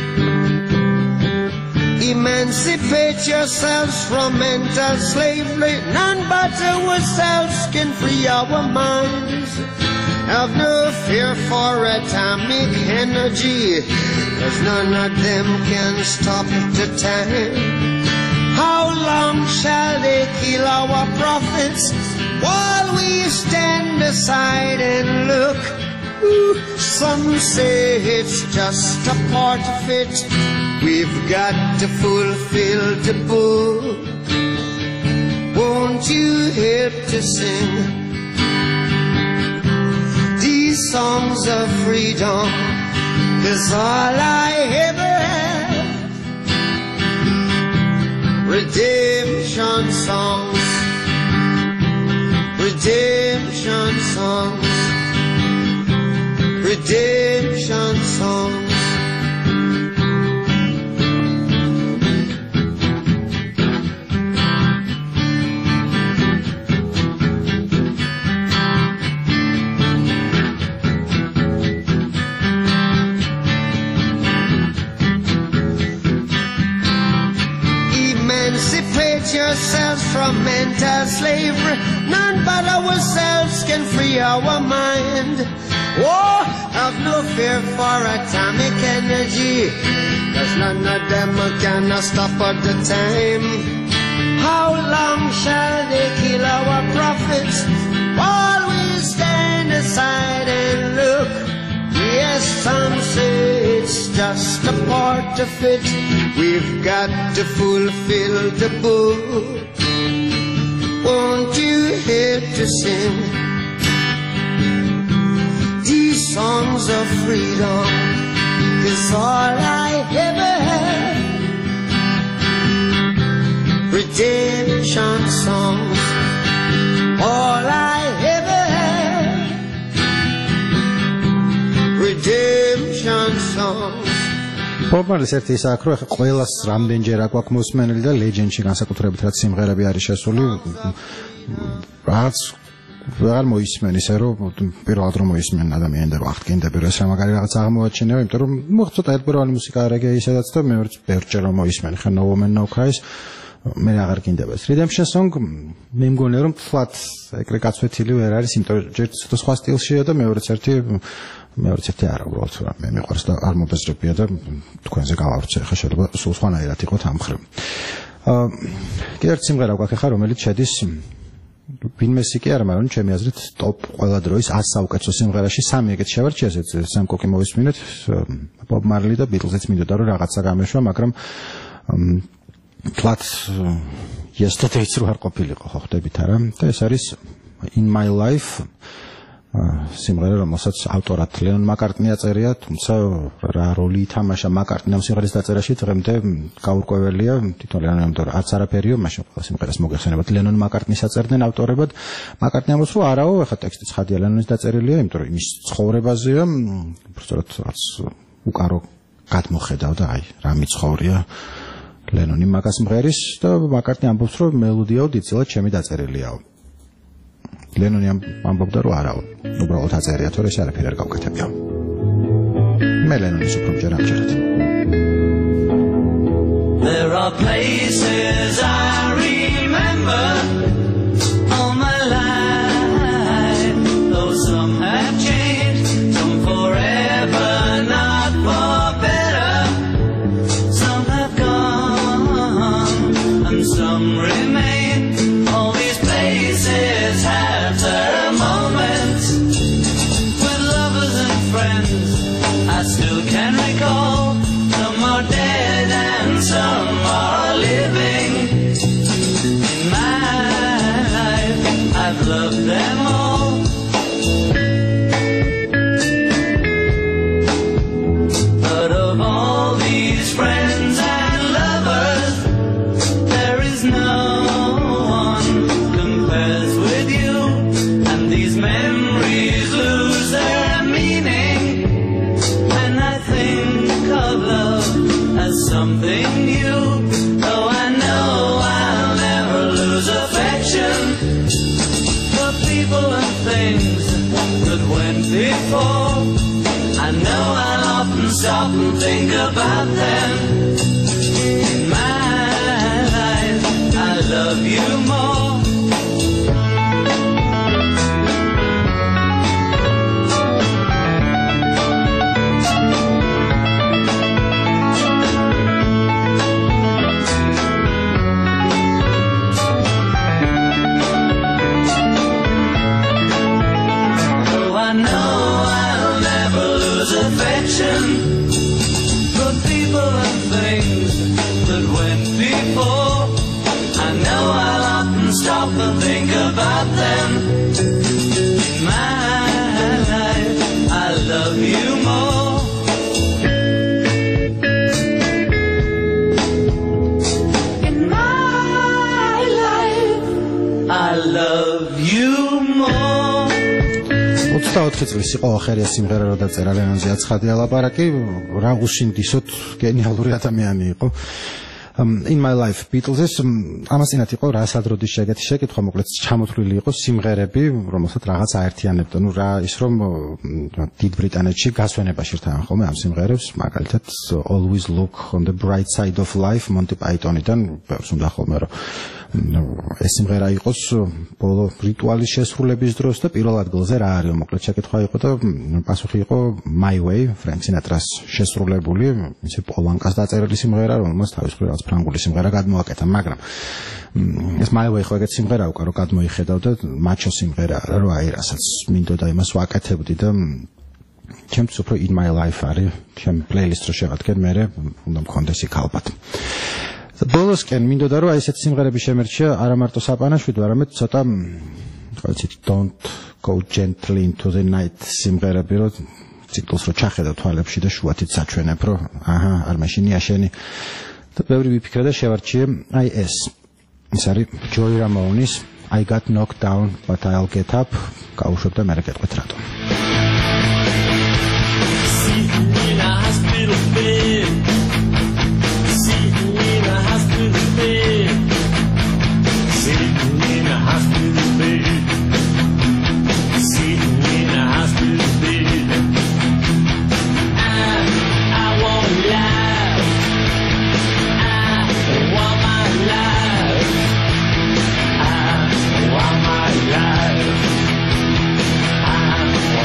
Emancipate yourselves from mental slavery. None but ourselves can free our minds. Have no fear for atomic energy, 'cause none of them can stop the time. How long shall they kill our prophets while we stand aside and look? Ooh, some say it's just a part of it. We've got to fulfill the book. Won't you help to sing these songs of freedom? 'Cause all I ever have, redemption songs, redemption songs, redemption songs. Emancipate yourselves from mental slavery. None but ourselves can free our mind. Oh, have no fear for atomic energy, 'cause none of them can stop at the time. How long shall they kill our prophets while we stand aside and look? Yes, some say it's just a part of it. We've got to fulfill the book. Won't you help to sing these songs of freedom? 'Cause all I ever had, redemption songs. All I ever had, redemption songs. Bob Marley-ს ერთი ის აქვს, რომ ახლა ყველას რამდენჯერ აქვს მოსმენელი და ლეგენდში განსაკუთრებით რაც სიმღერები არის შესული, რაც ვეღარ მოისმენის, რომ პირველად რომ მოისმენ ადამიანს და რომ აღდგენდები რომ ეს რა მაგარი რაღაც აღმოაჩინეო, იმიტომ რომ მოხდა ერთგვაროვანი მუსიკა არ ეგეა ისედაც და მეორე ბევრჯერ რომ მოისმენ, ხა No Woman No Cries მე აღარ გინდება ეს Redemption Song. მე მგონია რომ ფლატ ეგრე გაცვეთილი ვერ არის, იმიტომ რომ ჯერ ცოტა სხვა სტილშია და მეორეც ერთი მეორეც ერთი არა უბრალოდ რა მე მიყვარს და არ მობეზრებია და თქვენზე გავავრცე, ხა შეიძლება სულ სხვანაირად იყოს ამ მხრივ. აა კიდევ ერთი სიმღერა გვაქვს ხა რომელიც შედის ვინმესი კი არა, მაგრამ ჩემი აზრით ტოპ ყველა დროის ას საუკეთესო სიმღერაში სამი ეგეთ შევარჩიეს, ეს სამ კოკი მოვისმინეთ, ბობ მარლი და ბიტლზიც მინდოდა რომ რაღაცა გამეშვა, მაგრამ თლათ yesterday-ს რო არ ყოფილიყო, ხო ხდებით არა? და ეს არის In My Life სიმღერა, რომელსაც ავტორად ლენონ მაკარტნი აწერია, თუმცა რა როლი ითამაშა მაკარტნი ამ სიმღერის დაწერაში დღემდე გაურკვეველია, თვითონ ლენონი ამიტომ არც არაფერიო, მაშინ ყველა სიმღერას მოგეხსენებათ ლენონ მაკარტნის აწერდნენ ავტორებად. მაკარტნი ამბობს, რომ არაო, ეხლა ტექსტი ცხადია ლენონის დაწერილია, იმიტომ რომ იმის ცხოვრებაზეა, უბრალოდ რაც უკარო გადმოხედავ და აი, რა მიცხოვრია ლენონი მაგას მღერის და მაკარტნი ამბობს, რომ მელოდიაო დიდწილად ჩემი დაწერილიაო. ლენონი ამბობდა რომ არაო, უბრალოდ აწერია, თორე ეს არაფერი არ გავკეთებია. მე ლენონის უფრო მჯერ ამჯერად. There are places I remember all my life, though some have changed, some forever, not for better. Some have gone and some remain. All these places have their moments with lovers and friends I still can recall. Some are dead and some are living. In my life I've loved them all. But of all these friends and lovers, there is no one compares with you, and these memories lose their meaning. And I think of love as something new, though I know I'll never lose affection for people and things that went before. I know I'll often stop and think about them. In my life I love you more. For people and things that went before, I know I'll often stop and think about them. In my life, I love you more. In my life, I love you more. ოცდაოთხი წლის იყო ახერია სიმღერა რო დაწერა ლენონზე აცხადია ლაპარაკი, რა უშინდისოთ გენიალური ადამიანი იყო. In My Life Beatles-ის ამასინათ იყო რა სადროდის შეგეთი შეკითხვა, მოკლედ ჩამოთვლილი იყო სიმღერები, რომელსაც რაღაც აერთიანებდა. ნუ რა ის რომ დიდ ბრიტანეთში გასვენებაში რთან ხოლმე ამ სიმღერებს, მაგალითად Always Look on the Bright Side of Life Monty Python-იდან ბევრს უნდა ხოლმე რომ ეს სიმღერა იყოს ბოლო რიტუალის შესრულების დროს და პირველ ადგილზე რა არის, მოკლედ შეკითხვა იყო და პასუხი იყო My Way, Frank Sinatra-ს შესრულებული, ისე პოლანკას დაწერილი სიმღერა, რომელსაც თავის მხრივ რაღაც ფრანგული სიმღერა გადმოაკეთა, მაგრამ ეს My Way ხო ეგეთ სიმღერა უკვე რომ გადმოიხედავ და მაჩო სიმღერა არა, რომ აი რასაც მინდოდა იმას ვაკეთებდი და ჩემთვის უფრო In My Life არის, ჩემ პლეილისტში შევადგენ, მე უნდა მქონდეს იქ ალბათ. ბოლოსკენ მინდოდა რომ აი ესეთ სიმღერები შემერჩია არა მარტო საპანაშვიდო, არამედ ცოტა რა ვიცი Don't Go Gently Into the Night სიმღერები, რომ ციკლს რო ჩახედავ თვალებში და შუათით საჩვენებ, რომ აჰა, არ მეშინია შენი და ბევრი ვიფიქრე და შევარჩიე აი ეს. ეს არის Joey Ramones I Got Knocked Down But I'll Get Up. გაუშვებ და მერე გეტყვით რატო. I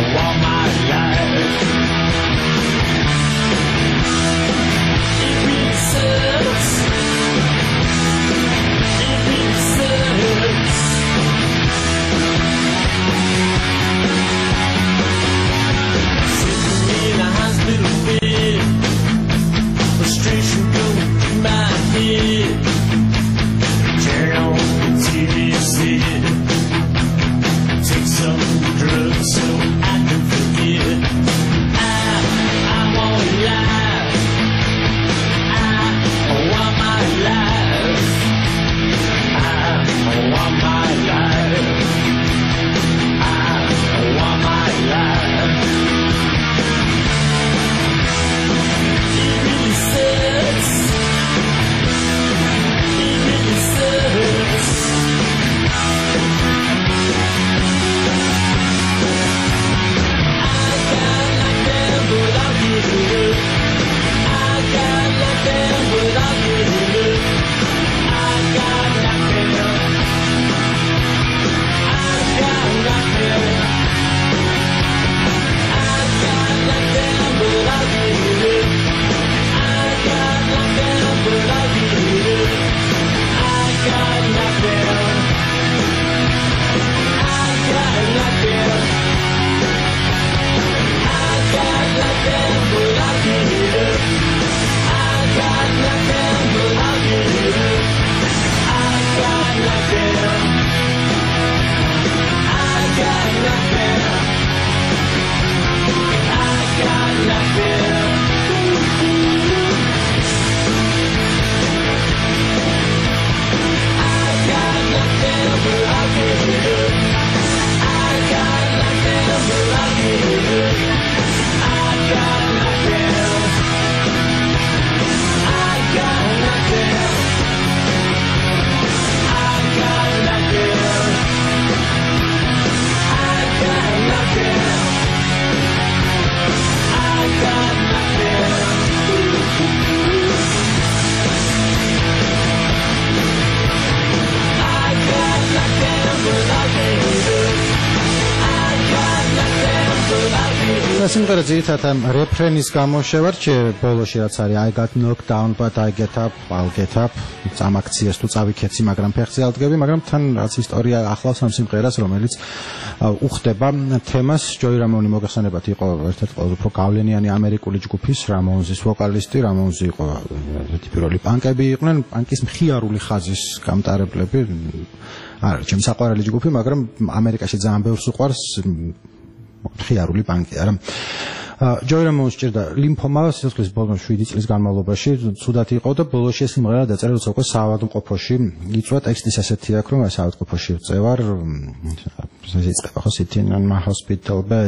სიმღერა ძირითადად რეფრენის გამო შევარჩიე ბოლოში რაც არის I got knocked down but I get up, I'll get up წამაქციეს თუ წავიქეცი, მაგრამ ფეხზე ავდგები, მაგრამ თან რაც ისტორია ახლავს ამ სიმღერას, რომელიც უხდება თემას. ჯოი რამონი მოგეხსენებათ იყო ერთ-ერთი ყველაზე უფრო გავლენიანი ამერიკული ჯგუფის რამონზის ვოკალისტი. რამონზი იყო ერთი პირველი პანკები იყვნენ, პანკის მხიარული ხაზის გამტარებლები. არა, ჩემი საყვარელი ჯგუფი, მაგრამ ამერიკაში ძალიან ბევრს უყვარს მხიარული პანკი, არა. ჯოი რამონს სჭირდა ლიმფომა, სიცოცხლის ბოლოს შვიდი წლის განმავლობაში, ცუდად იყო და ბოლოში ეს სიმღერა დაწერა, როცა უკვე საავადმყოფოში იწვა. ტექსტის ესეთი აქვს, რომ საავადმყოფოში ვწევარ, ეს იწყება ხო sitting on my hospital bed.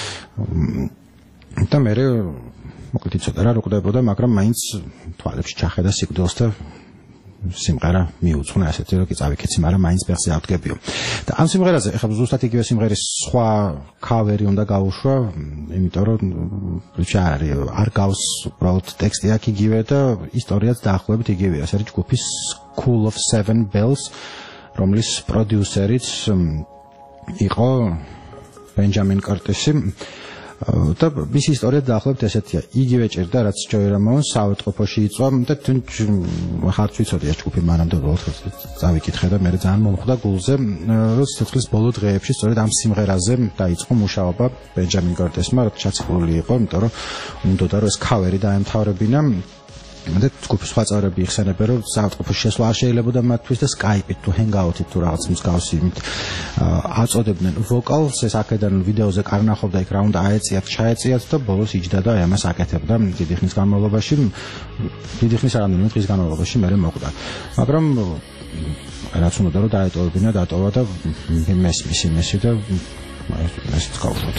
და მე მოკლედ იცოდა რა როკვდებოდა, მაგრამ მაინც თვალებში ჩახედა სიკვდილს და სიმღერა მიუძღვნა ასეთი რომ კი წავიქეცი, მაგრამ მაინც ფეხზე ავდგებიო. და ამ სიმღერაზე ეხლა ზუსტად იგივე სიმღერის სხვა ქავერი უნდა გავუშვა, იმიტომ რომ ჩარი არ გავს უბრალოდ ტექსტი აქ იგივე და ისტორიაც დაახლოებით იგივეა. ეს არის ჯგუფის School of Seven Bells, რომლის პროდიუსერიც იყო ბენჯამინ კორტესი. და მისი ისტორია დაახლოებით ესეთია. იგივე ჭირდა რაც ჯოი რამონს საავადმყოფოში იწვა და ხარც ვიცოდი ეს ჯგუფი მანამდე წავიკითხე და მე ძალიან მომხვდა გულზე, რომ სიცოცხლის ბოლო დღეებში სწორედ ამ სიმღერაზე დაიწყო მუშაობა ბენჯამინ კორტესმა, რაც ჩაციკული იყო, იმიტომ რომ უნდოდა რომ ეს ქავერი დაემთავრებინა. და ჯგუფის სხვა წევრები იხსენებენ, რომ საავადმყოფოში შესვლა არ შეიძლებოდა მათთვის და Skype-ით თუ Hangout-ით თუ რაღაც მსგავსი იმით აწოდებდნენ ვოკალს. ეს აქედან ვიდეოზე კარნახობდა იქ რა უნდა აეწიათ, ჩაეწიათ და ბოლოს იჯდა და ამას აკეთებდა დიდი ხნის განმავლობაში. დიდი ხნის არამდენიმე დღის განმავლობაში მე მოკვდა. მაგრამ რაც უნდა რომ დაეტოვებინა, დატოვა და მესმის იმესი და ეს გავხოთ.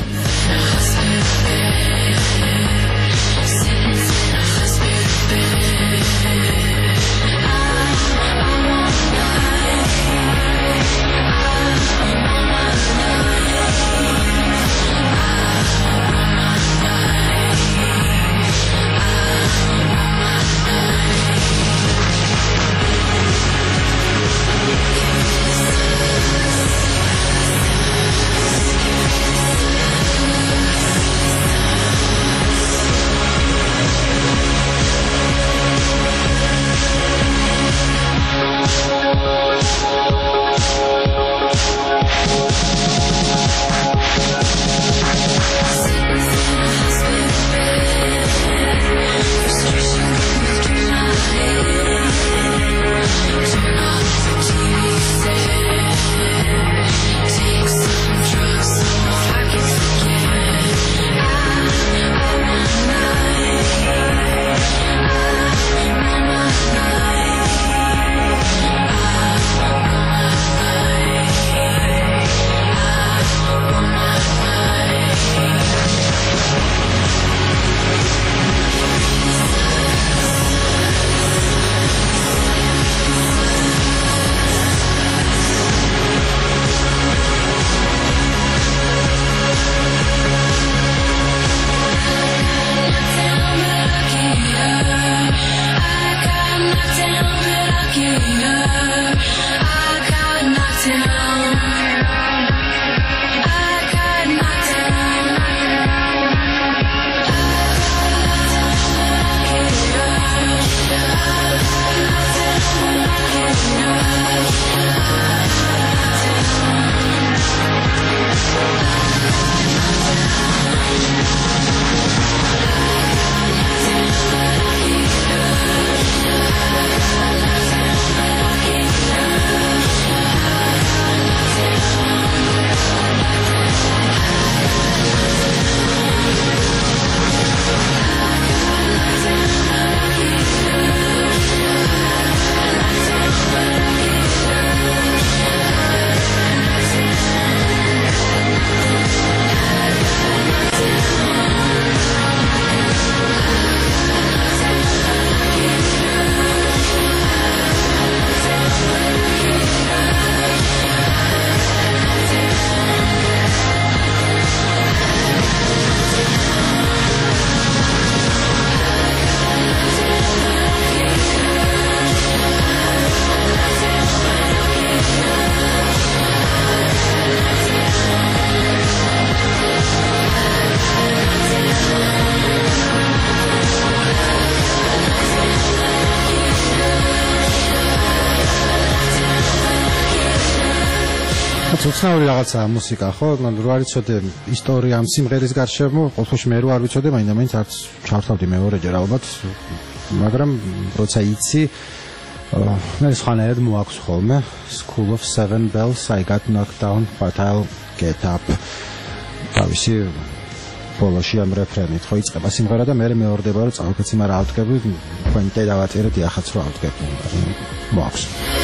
რაც უცნაური რაღაცაა მუსიკა, ხო? რო არ იცოდე ისტორია ამ სიმღერის გარშემო, ყოველთვის მე რო არ ვიცოდე, მაინდა-მაინც არც ჩავთავდი მეორეჯერ ალბათ, მაგრამ როცა იცი, მე სხვანაირად მოაქვს ხოლმე School of Seven Bells, I got knocked down, but I'll get up. თავისი ბოლოში ამ რეფრენით ხო იწყება სიმღერა და მე მეორდება რომ წავკეცი, მაგრამ ავდგები, თქვენ დავაწერეთ იახაც რომ ავდგები. მოაქვს.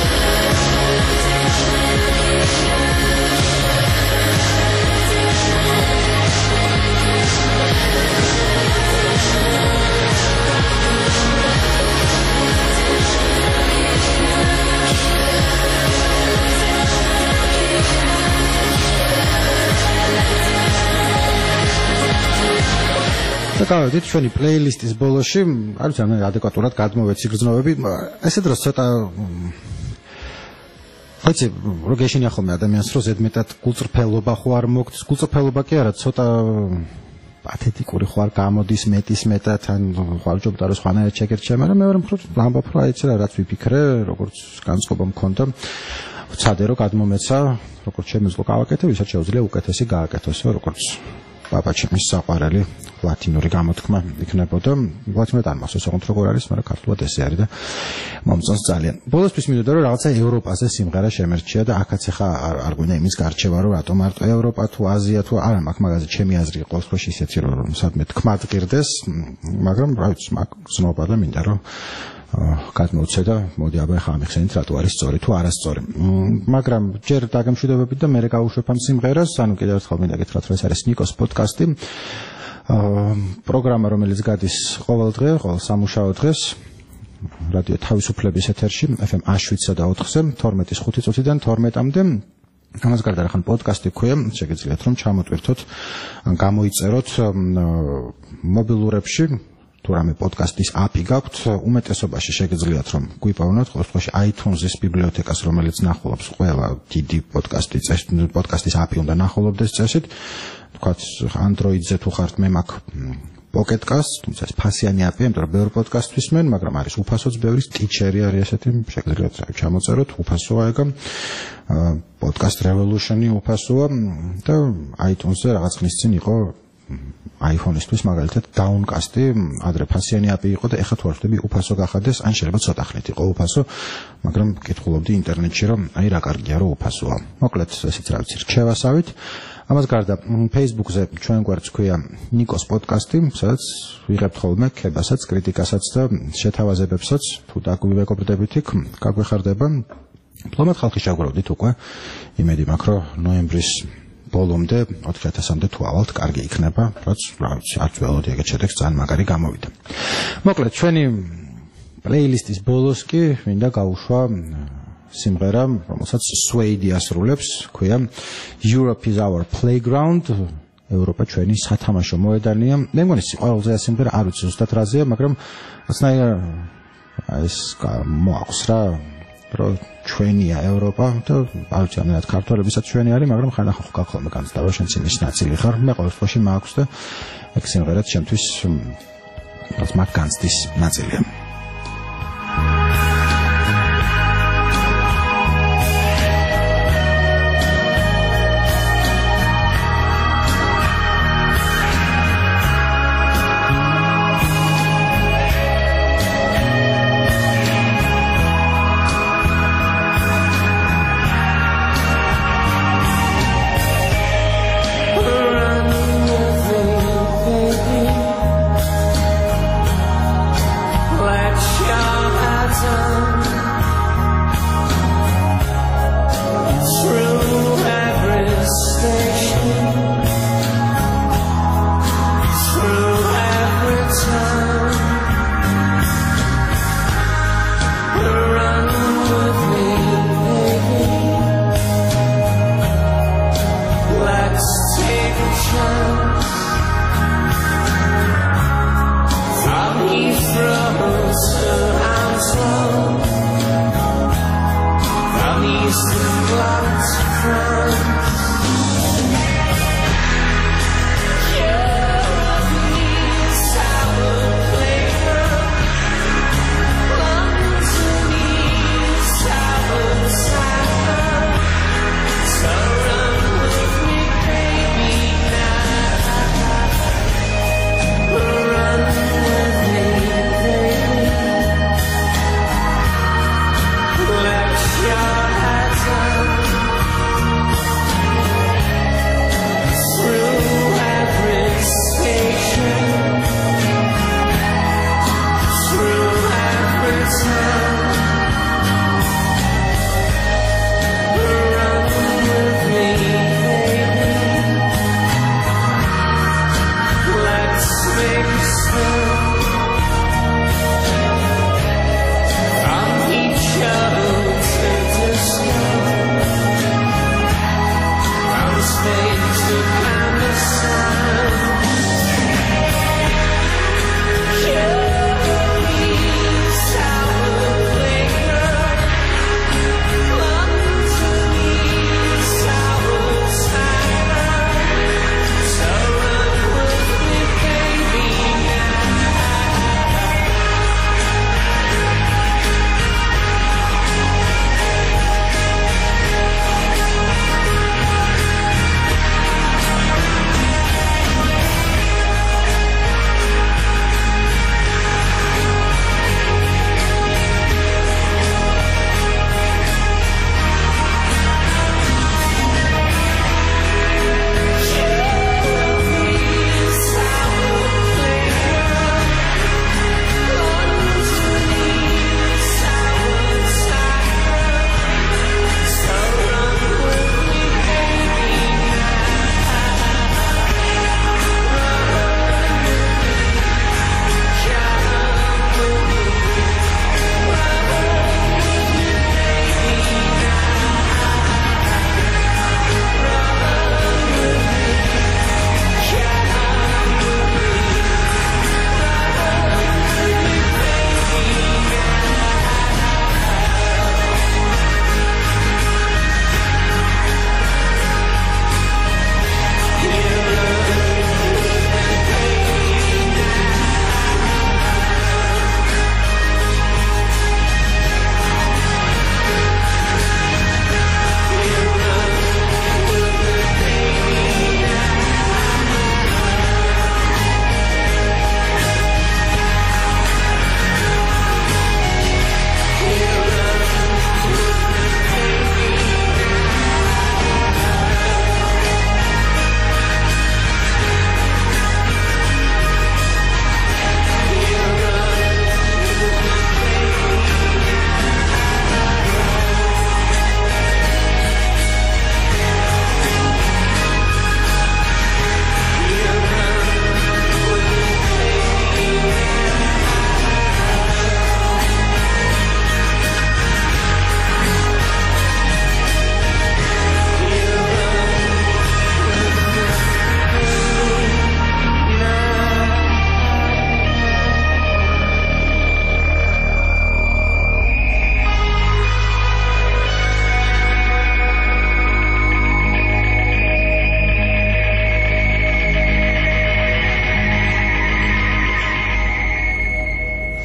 და გავედით ჩვენი პლეილისტის ბოლოში, არ ვიცი, მე ადეკვატურად გადმოვეცი გრძნობები. ესე დროს ცოტა ხოიცი, რო გეშინია ხოლმე ადამიანს, რომ ზედმეტად გულწრფელობა ხო არ მოგწ, გულწრფელობა კი არა, ცოტა პათეტიკური ხო არ გამოდის მეტის მეტად, ან ხო არ ჯობდა რომ სხვანაირად შეგერჩია, მაგრამ მე ვარ მხრივ ვამბობ, რომ აიცი რა, რაც ვიფიქრე, როგორც განწყობა მქონდა, ვცადე რომ გადმომეცა, როგორც შემეძლო გავაკეთე, ვისაც შეუძლია უკეთესი გააკეთოსო, როგორც პაპაჩემის საყვარელი ლათინური გამოთქმა იქნებოდა. ლათინურად არ მახსოვს ოღონდ როგორ არის, მაგრამ ქართულად ესე არის და მომწონს ძალიან. ბოლოსთვის მინდოდა რომ რაღაცა ევროპაზე სიმღერა შემერჩია და აქაც ახლა არ გვინდა იმის გარჩევა, რომ რატომ მარტო ევროპა თუ აზია თუ არა, მაგ მაგაზე ჩემი აზრი იყო ხოლმე ისეთი რომ სადმე თქმა გირდეს, მაგრამ რა ვიცი, მაგ ზნობა და მინდა რომ გადმოვცე და მოდი აბა ახლა ამიხსენით რატო არის სწორი თუ არასწორი. მაგრამ ჯერ დაგემშვიდობებით და მე გავუშვებ ამ სიმღერას, ანუ კიდევ ერთხელ მინდა გითხრათ, რომ ეს არის ნიკოს პოდკასტი. პროგრამა, რომელიც გადის ყოველ დღე, ყოველ სამუშაო დღეს რადიო თავისუფლების ეთერში ეფ ემ შვიდსა და ოთხზე თორმეტის ხუთი წუთიდან თორმეტამდე. ამას გარდა რახან პოდკასტი ქვია, შეგიძლიათ რომ ჩამოტვირთოთ, ან გამოიწეროთ მობილურებში. თუ რამე პოდკასტის აპი გაქვთ, უმეტესობაში შეგიძლიათ რომ გვიპოვნოთ ყოველთვის iTunes-ის ბიბლიოთეკას, რომელიც ნახულობს ყველა დიდი პოდკასტი წესით, პოდკასტის აპი უნდა ნახულობდეს წესით. თქვათ Android-ზე თუ ხართ, მე მაქვს Pocket Cast, თუმცა ეს ფასიანი აპია, იმიტომ რომ ბევრი პოდკასტ ვისმენ, მაგრამ არის უფასოც ბევრი, Stitcher-ი არის ესეთი, შეგიძლიათ ჩამოწეროთ, უფასოა ეგ. Podcast Revolution-ი უფასოა და iTunes-ზე რაღაც ხნის წინ იყო iPhone-ისთვის მაგალითად Downcast-ი, ადრე ფასიანი აპი იყო და ეხლა თუ არ ვხვდები უფასო გახადეს, ან შეიძლება ცოტა ხნით იყო უფასო, მაგრამ კითხულობდი ინტერნეტში რომ აი რა კარგია რომ უფასოა. მოკლედ ესეც რა ვიცი, რჩევასავით. ამას გარდა Facebook-ზე ჩვენ გვერდს ქვია ნიკოს პოდკასტი, სადაც ვიღებთ ხოლმე ქებასაც, კრიტიკასაც და შეთავაზებებსაც, თუ დაგვიმეგობრდებით იქ, გაგვეხარდება. ფლომად ხალხი შევგროვდით უკვე, იმედი მაქვს რომ ნოემბრის ბოლომდე ოთხი ათასამდე თუ ავალთ, კარგი იქნება, რაც რა ვიცი, არც ველოდი ეგეთ შედეგს ძალიან მაგარი გამოვიდა. მოკლედ ჩვენი პლეილისტის ბოლოს კი მინდა გავუშვა სიმღერა, რომელსაც Suede ასრულებს, ქვია Europe is our playground, ევროპა ჩვენი სათამაშო მოედანია. მე მგონი ყველაზე სიმღერა არ ვიცი ზუსტად რაზეა, მაგრამ რაღაცნაირად ეს მოაქვს რა, რომ ჩვენია ევროპა და არ ვიცი, ამათ ქართველებისაც ჩვენი არის, მაგრამ ხანახო გახოლმე განცდა, შენ წინის ნაწილი ხარ, მე ყოველთვის მაქვს და ეგ სიმღერაც ჩემთვის რაც მაგ განცდის ნაწილია.